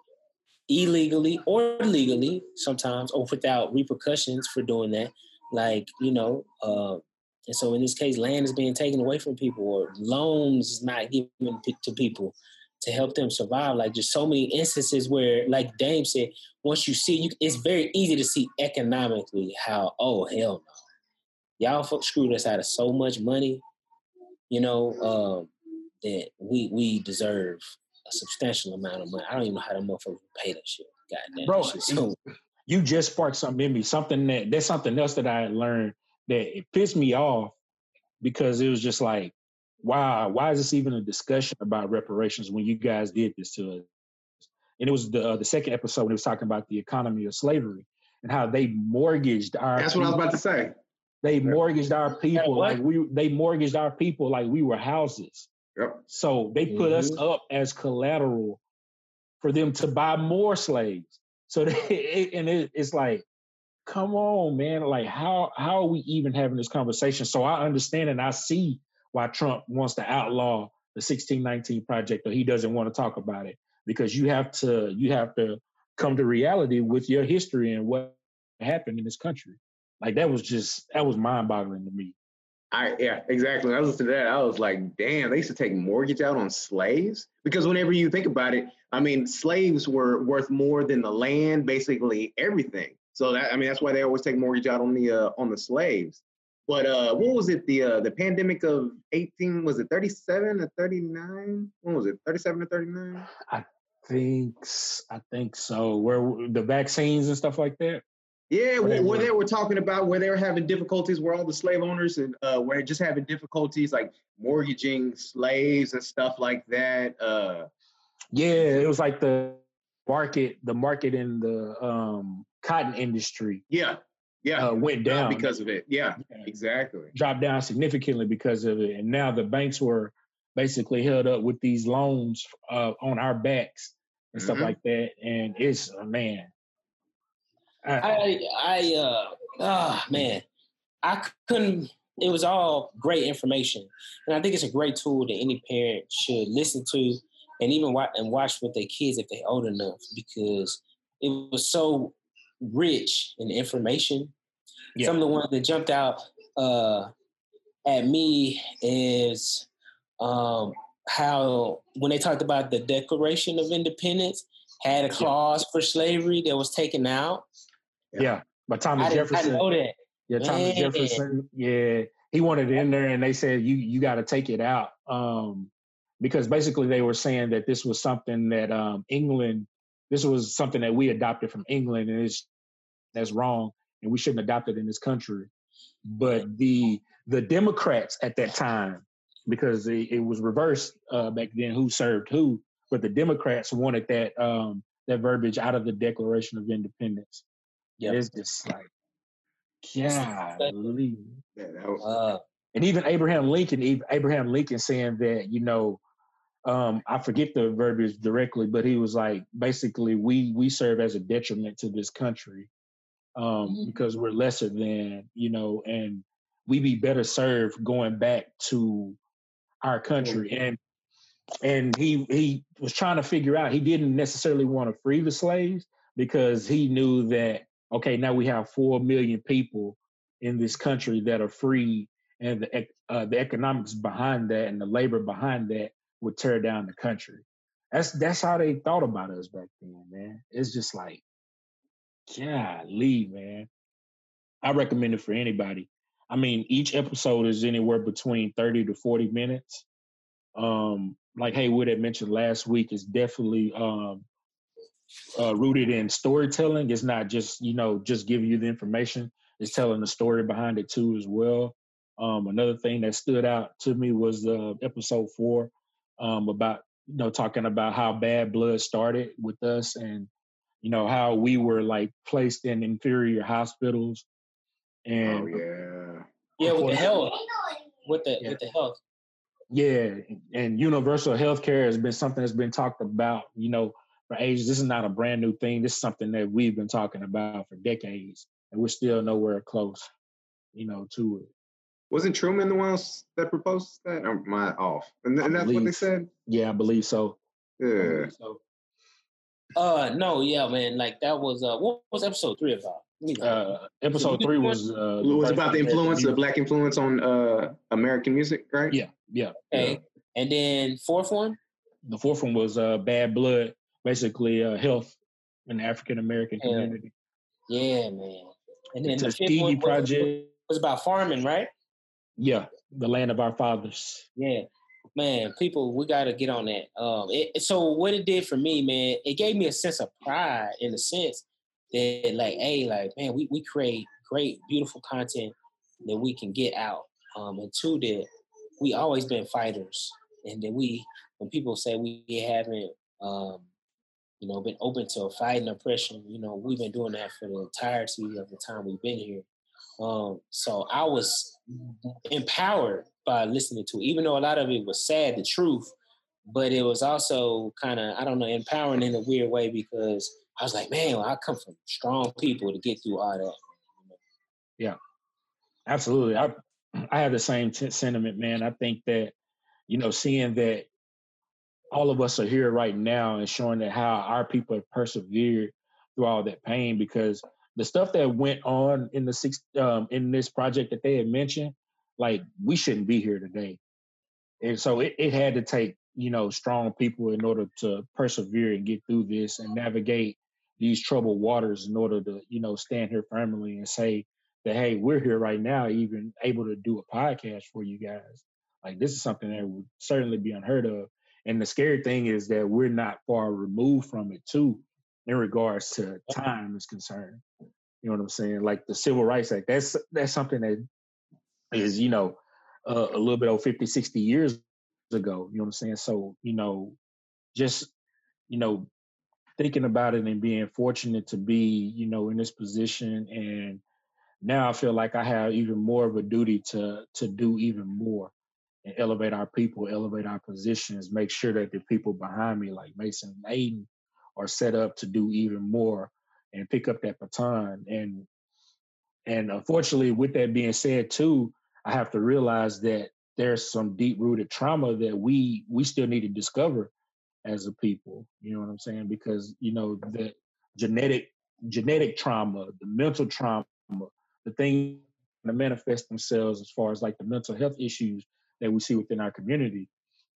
illegally or legally sometimes, or without repercussions for doing that. Like, you know, uh, and so in this case, land is being taken away from people or loans is not given to people to help them survive. Like just so many instances where, like Dame said, once you see, you, it's very easy to see economically how, oh, hell no. Y'all folks screwed us out of so much money, you know, um, that we we deserve a substantial amount of money. I don't even know how the motherfuckers pay that shit. Goddamn, Bro, that shit. So, you just sparked something in me. Something that that's something else that I had learned that it pissed me off because it was just like, wow, why is this even a discussion about reparations when you guys did this to us? And it was the uh, the second episode when it was talking about the economy of slavery and how they mortgaged our. That's what I was about to say. They mortgaged our people What? like we. They mortgaged our people like we were houses. Yep. So they put Mhm. us up as collateral for them to buy more slaves. So they, and it, it's like, come on, man. Like, how how are we even having this conversation? So I understand and I see why Trump wants to outlaw the sixteen nineteen Project, or he doesn't want to talk about it because you have to you have to come to reality with your history and what happened in this country. Like that was just that was mind boggling to me. I yeah, exactly. When I was listening to that, I was like, damn, they used to take mortgage out on slaves? Because whenever you think about it, I mean, slaves were worth more than the land, basically everything. So that I mean, that's why they always take mortgage out on the uh, on the slaves. But uh, what was it? The uh, the pandemic of eighteen, was it thirty-seven or thirty-nine? When was it? thirty-seven or thirty-nine? I think I think so. Where the vaccines and stuff like that. Yeah, Where they where, where were- they were talking about where they were having difficulties, where all the slave owners and uh, were just having difficulties like mortgaging slaves and stuff like that. Uh, Yeah, it was like the market, the market in the um, cotton industry yeah, yeah, uh, went down because of it. Yeah, Yeah. exactly. dropped down significantly because of it, and now the banks were basically held up with these loans uh, on our backs and stuff Mhm. like that. And it's uh, man, I, I, I, uh, ah, man, I couldn't, it was all great information. And I think it's a great tool that any parent should listen to and even watch, and watch with their kids if they're old enough, because it was so rich in information. Yeah. Some of the ones that jumped out uh, at me is um, how when they talked about the Declaration of Independence had a clause for slavery that was taken out. Yeah, but Thomas I Jefferson. I know that. Yeah, Man. Thomas Jefferson. Yeah, he wanted it in there, and they said you you got to take it out um, because basically they were saying that this was something that um, England. This was something that we adopted from England, and it's that's wrong, and we shouldn't adopt it in this country. But the the Democrats at that time, because it, it was reversed uh, back then, who served who, but the Democrats wanted that um, that verbiage out of the Declaration of Independence. Yeah, it's just like, golly. Yeah, that was, Uh, and even Abraham Lincoln, even Abraham Lincoln saying that, you know, um, I forget the verbiage directly, but he was like, basically, we we serve as a detriment to this country um, mm-hmm. because we're lesser than, you know, and we be better served going back to our country. Mm-hmm. And and he he was trying to figure out, he didn't necessarily want to free the slaves because he knew that, okay, now we have four million people in this country that are free, and the uh, the economics behind that and the labor behind that would tear down the country. That's that's how they thought about us back then, man. It's just like, golly, man. I recommend it for anybody. I mean, each episode is anywhere between thirty to forty minutes. Um, like Haywood had mentioned last week, is definitely um, uh, rooted in storytelling. It's not just, you know, just giving you the information. It's telling the story behind it too as well. Um, another thing that stood out to me was uh, episode four um, about, you know, talking about how Bad Blood started with us and, you know, how we were like placed in inferior hospitals. And oh, yeah. Yeah, with the health. With the, yeah. with the health. Yeah, and universal health care has been something that's been talked about, you know, for ages. This is not a brand new thing. This is something that we've been talking about for decades, and we're still nowhere close, you know, to it. Wasn't Truman the one that proposed that? Or am I off? And, and that's what they said? Yeah, I believe so. Yeah. Believe so. Uh, no, yeah, man. Like that was uh, what was episode three about? Uh, episode three was uh, it was about the influence, the black influence on uh, American music, right? Yeah, yeah. Okay, yeah. And then fourth one. The fourth one was uh, Bad Blood, basically uh, health in the African American yeah. community. Yeah, man. And then the, the fifth one project was, was about farming, right? Yeah, the land of our fathers. Yeah. Man, people, we got to get on that. Um, it, so what it did for me, man, it gave me a sense of pride in the sense that, like, hey, like, man, we, we create great, beautiful content that we can get out. Um, and two, that we always been fighters. And that we, when people say we haven't, um, you know, been open to fighting oppression, you know, we've been doing that for the entirety of the time we've been here. Um, so I was empowered by listening to it, even though a lot of it was sad, the truth, but it was also kind of, I don't know, empowering in a weird way because I was like, man, well, I come from strong people to get through all that. Yeah, absolutely. I I have the same t- sentiment, man. I think that, you know, seeing that all of us are here right now and showing that how our people have persevered through all that pain, because the stuff that went on in the six um, in this project that they had mentioned, like, we shouldn't be here today. And so it, it had to take, you know, strong people in order to persevere and get through this and navigate these troubled waters in order to, you know, stand here firmly and say that, hey, we're here right now, even able to do a podcast for you guys. Like, this is something that would certainly be unheard of. And the scary thing is that we're not far removed from it, too, in regards to time is concerned. You know what I'm saying? Like the Civil Rights Act, that's that's something that is, you know, uh, a little bit over fifty, sixty years ago. You know what I'm saying? So, you know, just, you know, thinking about it and being fortunate to be, you know, in this position. And now I feel like I have even more of a duty to to do even more and elevate our people, elevate our positions, make sure that the people behind me, like Mason and Aiden, are set up to do even more and pick up that baton. And and unfortunately, with that being said, too, I have to realize that there's some deep-rooted trauma that we we still need to discover as a people. You know what I'm saying? Because, you know, the genetic genetic trauma, the mental trauma, the things that manifest themselves as far as like the mental health issues that we see within our community.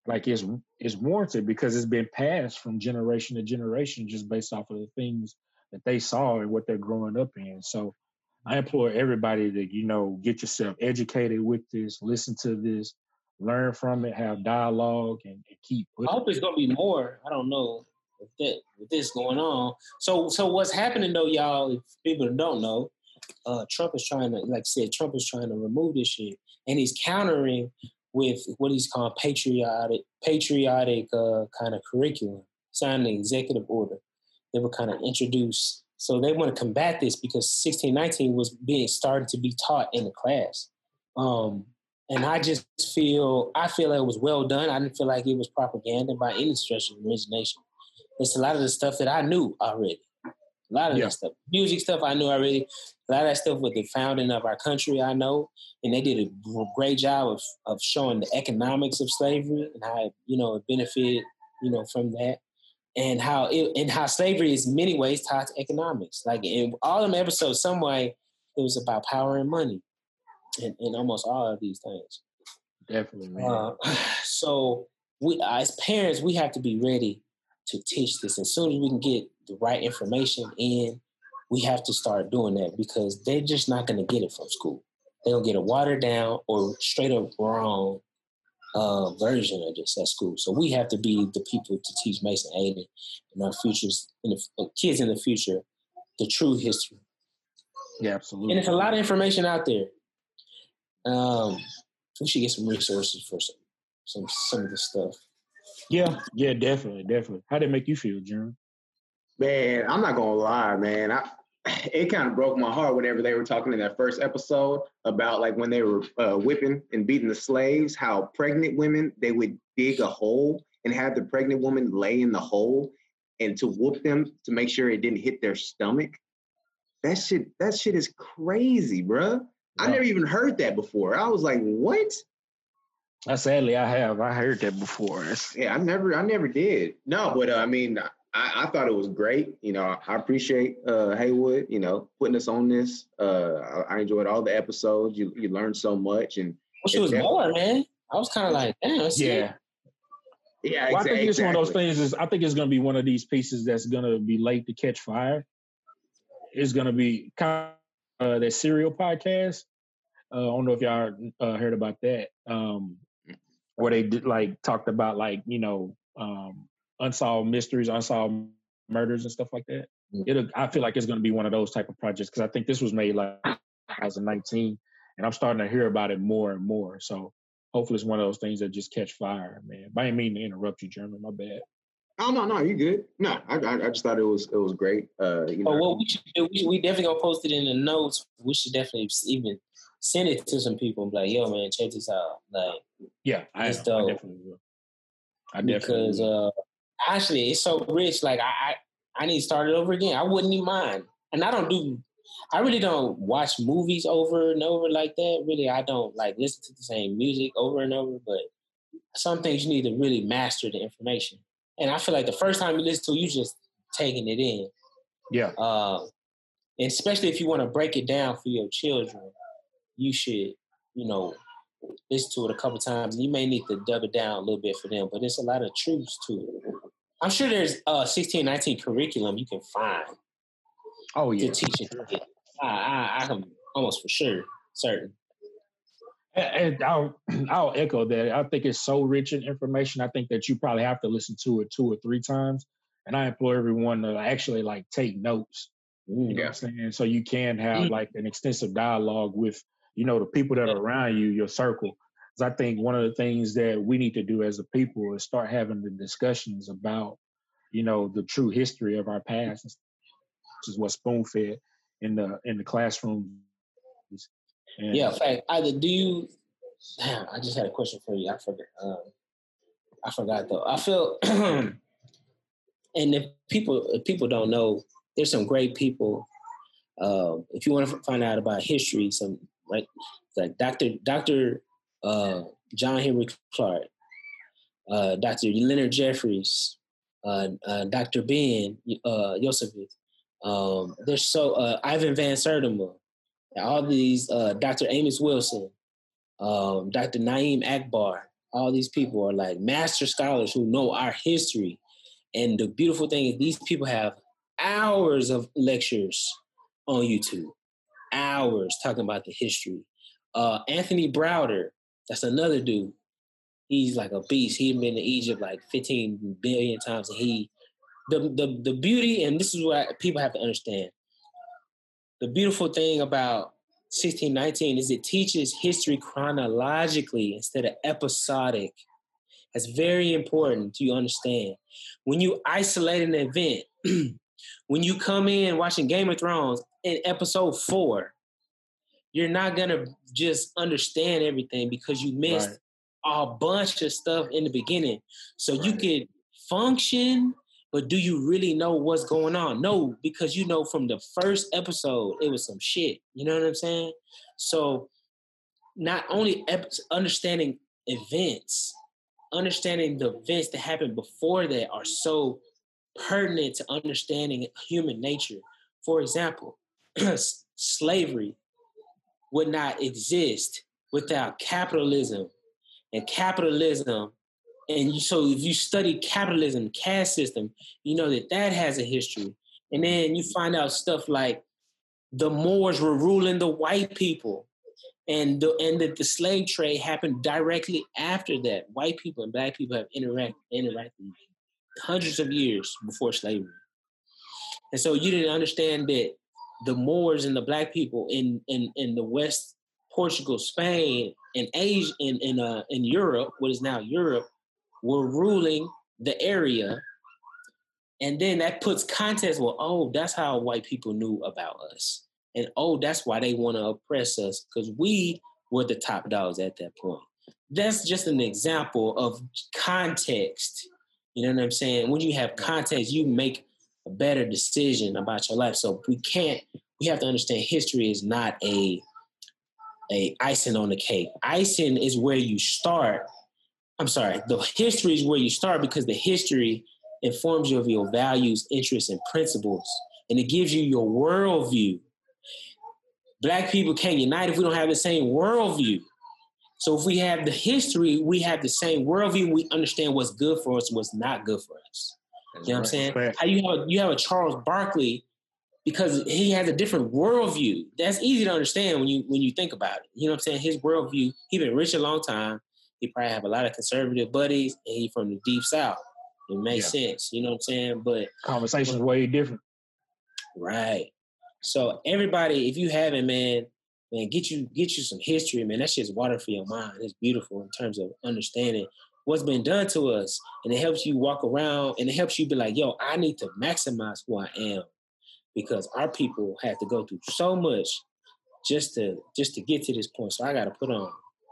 like it's it's warranted because it's been passed from generation to generation just based off of the things that they saw and what they're growing up in. So I implore everybody to, you know, get yourself educated with this, listen to this, learn from it, have dialogue, and, and keep. I hope it's gonna be more. I don't know with that with this going on. So, so what's happening though, y'all? If people don't know, uh, Trump is trying to, like I said, Trump is trying to remove this shit, and he's countering with what he's called patriotic, patriotic uh, kind of curriculum. Signed an executive order that would kind of introduce. So they want to combat this because sixteen nineteen was being started to be taught in the class. Um, and I just feel, I feel like it was well done. I didn't feel like it was propaganda by any stretch of imagination. It's a lot of the stuff that I knew already. A lot of yeah. that stuff. Music stuff I knew already. A lot of that stuff with the founding of our country I know. And they did a great job of, of showing the economics of slavery and how, you know, it benefited, you know, from that. And how it, and how slavery is in many ways tied to economics. Like in all them episodes, some way it was about power and money, in, in almost all of these things. Definitely, man. Uh, so we, as parents, we have to be ready to teach this. As soon as we can get the right information in, we have to start doing that because they're just not going to get it from school. They're going to get a watered down or straight up wrong Uh, version of this at school. So we have to be the people to teach Mason Aiden and our futures, and the uh, kids in the future, the true history. Yeah, absolutely. And there's a lot of information out there. Um, we should get some resources for some, some, some of this stuff. Yeah, yeah, definitely, definitely. How did it make you feel, Jeremy? Man, I'm not gonna lie, man. I, it kind of broke my heart whenever they were talking in that first episode about like when they were uh, whipping and beating the slaves, how pregnant women, they would dig a hole and have the pregnant woman lay in the hole and to whoop them to make sure it didn't hit their stomach. That shit, that shit is crazy, bruh. Yeah. I never even heard that before. I was like, what? I sadly, I have. I heard that before. It's... Yeah, I never, I never did. No, but uh, I mean, I, I thought it was great. You know, I appreciate uh, Haywood, you know, putting us on this. Uh, I, I enjoyed all the episodes. You you learned so much. And well, she was bored, man. I was kind of like, damn. Yeah. It. Yeah, well, exa- I think it's exactly. one of those things. Is I think it's going to be one of these pieces that's going to be late to catch fire. It's going to be kind of uh, that Serial podcast. Uh, I don't know if y'all uh, heard about that, um, where they did, like talked about like you know um, unsolved mysteries, unsolved murders, and stuff like that. It'll, I feel like it's going to be one of those type of projects because I think this was made like twenty nineteen, and I'm starting to hear about it more and more. So hopefully, it's one of those things that just catch fire, man. But I didn't mean to interrupt you, Jeremy. My bad. Oh no, no, you good. No, I, I, I just thought it was it was great. Uh, you know, oh, what we should do, we, we definitely gonna post it in the notes. We should definitely even send it to some people and be like, yo, man, check this out. Like, yeah, I, I definitely will. I definitely because will. Uh, actually, it's so rich. Like, I, I, I need to start it over again. I wouldn't even mind. And I don't do, I really don't watch movies over and over like that. Really, I don't like listen to the same music over and over. But some things you need to really master the information. And I feel like the first time you listen to it, you just taking it in. Yeah. Uh, and especially if you want to break it down for your children, you should, you know, listen to it a couple times. You may need to dub it down a little bit for them, but there's a lot of truths to it. I'm sure there's a sixteen nineteen curriculum you can find. Oh, yeah. To teach it. I, I, I can almost for sure, certain. And I'll, I'll echo that. I think it's so rich in information. I think that you probably have to listen to it two or three times. And I implore everyone to actually like take notes. You know yeah. what I'm saying? So you can have mm-hmm. like an extensive dialogue with, you know, the people that are around you, your circle. Because I think one of the things that we need to do as a people is start having the discussions about, you know, the true history of our past, which is what spoon-fed in the in the classroom. And yeah, in fact, either do you? Damn, I just had a question for you. I forgot. Um, I forgot though. I feel, and if people if people don't know, there's some great people. Uh, if you want to find out about history, some like like Doctor Doctor uh, John Henry Clark, uh, Doctor Leonard Jeffries, uh, uh, Doctor Ben uh, Yosevich. Um, there's so uh, Ivan Van Sertima. All these, uh, Doctor Amos Wilson, um, Doctor Naeem Akbar, All these people are like master scholars who know our history. And the beautiful thing is these people have hours of lectures on YouTube, hours talking about the history. Uh, Anthony Browder, that's another dude. He's like a beast. He's been to Egypt like fifteen billion times. And he, the, the, the beauty, and this is what people have to understand. The beautiful thing about sixteen nineteen is it teaches history chronologically instead of episodic. That's very important to understand. When you isolate an event, when you come in watching Game of Thrones in episode four, you're not going to just understand everything because you missed right. a bunch of stuff in the beginning. So right. you could function, but do you really know what's going on? No, because you know from the first episode, it was some shit. You know what I'm saying? So not only ep- understanding events, understanding the events that happened before that are so pertinent to understanding human nature. For example, slavery would not exist without capitalism. And capitalism, and you, so if you study capitalism, caste system, you know that that has a history. And then you find out stuff like the Moors were ruling the white people. And the, and that the slave trade happened directly after that. White people and black people have interact, interacted hundreds of years before slavery. And so you didn't understand that the Moors and the black people in, in, in the West, Portugal, Spain, and Asia, in, in, uh, in Europe, what is now Europe, were ruling the area. And then that puts context, well, oh, that's how white people knew about us. And, oh, that's why they want to oppress us, because we were the top dogs at that point. That's just an example of context. You know what I'm saying? When you have context, you make a better decision about your life. So we can't, we have to understand history is not a, a icing on the cake. Icing is where you start. I'm sorry, the history is where you start because the history informs you of your values, interests, and principles. And it gives you your worldview. Black people can't unite if we don't have the same worldview. So if we have the history, we have the same worldview, we understand what's good for us and what's not good for us. That's you know right. what I'm saying? Right. How you have, a, you have a Charles Barkley because he has a different worldview. That's easy to understand when you when you think about it. You know what I'm saying? His worldview, he's been rich a long time. He probably have a lot of conservative buddies, and he's from the deep South. It makes yeah. sense. You know what I'm saying? But conversation's way different. Right. So everybody, if you haven't, man, man, get you get you some history, man. That shit's water for your mind. It's beautiful in terms of understanding what's been done to us. And it helps you walk around and it helps you be like, yo, I need to maximize who I am. Because our people had to go through so much just to just to get to this point. So I gotta put on.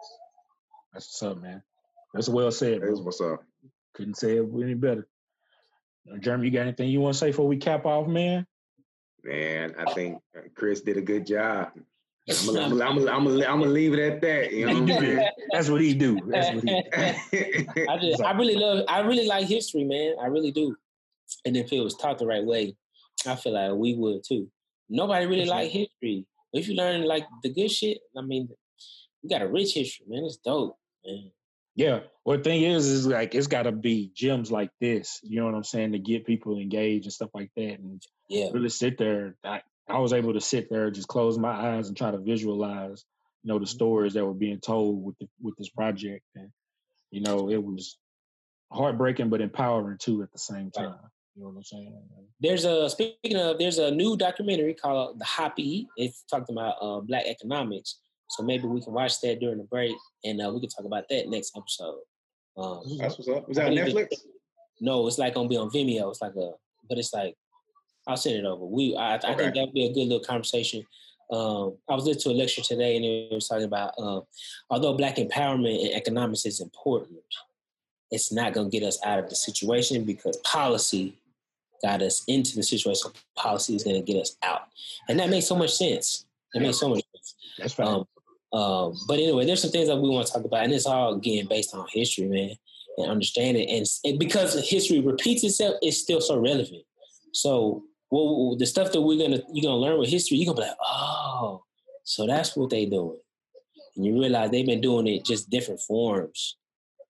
That's what's up, man. That's well said, bro. That's what's up. Couldn't say it any better. Jeremy, you got anything you want to say before we cap off, man? Man, I think Chris did a good job. I'm gonna, I'm gonna, I'm gonna, I'm gonna, I'm gonna leave it at that. You know what I'm saying? That's what he do. That's what he do. I just, I really love, I really like history, man. I really do. And if it was taught the right way, I feel like we would too. Nobody really like history. But if you learn like the good shit, I mean, you got a rich history, man. It's dope, man. Yeah. Well, the thing is, is like it's got to be gems like this. You know what I'm saying? To get people engaged and stuff like that, and yeah, really sit there. I, I was able to sit there, just close my eyes and try to visualize, you know, the stories that were being told with the, with this project, and you know, it was heartbreaking but empowering too at the same time. Right. You know what I'm saying? There's a speaking of, there's a new documentary called The Hoppy. It's talking about uh, Black economics. So maybe we can watch that during the break, and uh, we can talk about that next episode. Um, That's what's up. Was that on Netflix? It, no, it's like gonna be on Vimeo. It's like a, but it's like I'll send it over. We, I, okay. I think that would be a good little conversation. Um, I was listening to a lecture today, and it was talking about uh, although Black empowerment and economics is important, it's not gonna get us out of the situation because policy got us into the situation. Policy is gonna get us out, and that makes so much sense. It makes so much sense. That's fine. Um, um, but anyway, there's some things that we want to talk about, and it's all again based on history, man, and understanding. And, and because history repeats itself, it's still so relevant. So, well, the stuff that we're gonna you're gonna learn with history, you're gonna be like, oh, so that's what they doing, and you realize they've been doing it just different forms.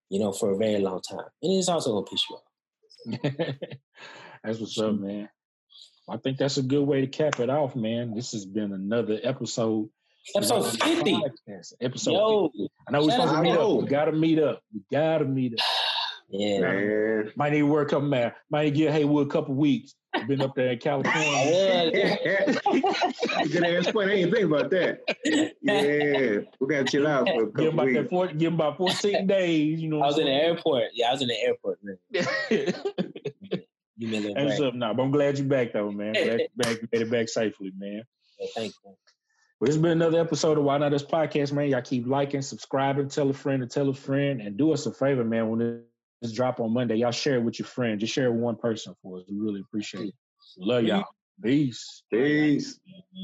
you know, for a very long time. And it's also going to piss you off. That's what's up, man. I think that's a good way to cap it off, man. This has been another episode. Episode fifty. Episode Yo, fifty. I know we're supposed to meet up. We got to meet up. We got to meet up. Yeah, man. Might need to work up, man. Might need to get Haywood a couple weeks. Been up there in California. Good ass point. I ain't think about that. Yeah, we gotta chill out for a couple give him about weeks. that four, give him about fourteen days. You know, I was what in I'm the airport. Yeah, I was in the airport, man. saying? Give me a little That's break. up now. But I'm glad you're back, though, man. Glad you're back. You made it back safely, man. Yeah, thank you. Well, this has been another episode of Why Not Us Podcast, man. Y'all keep liking, subscribing, tell a friend to tell a friend, and do us a favor, man. When this drop on Monday, y'all share it with your friend. Just share it with one person for us. We really appreciate it. Love y'all. Peace. Peace.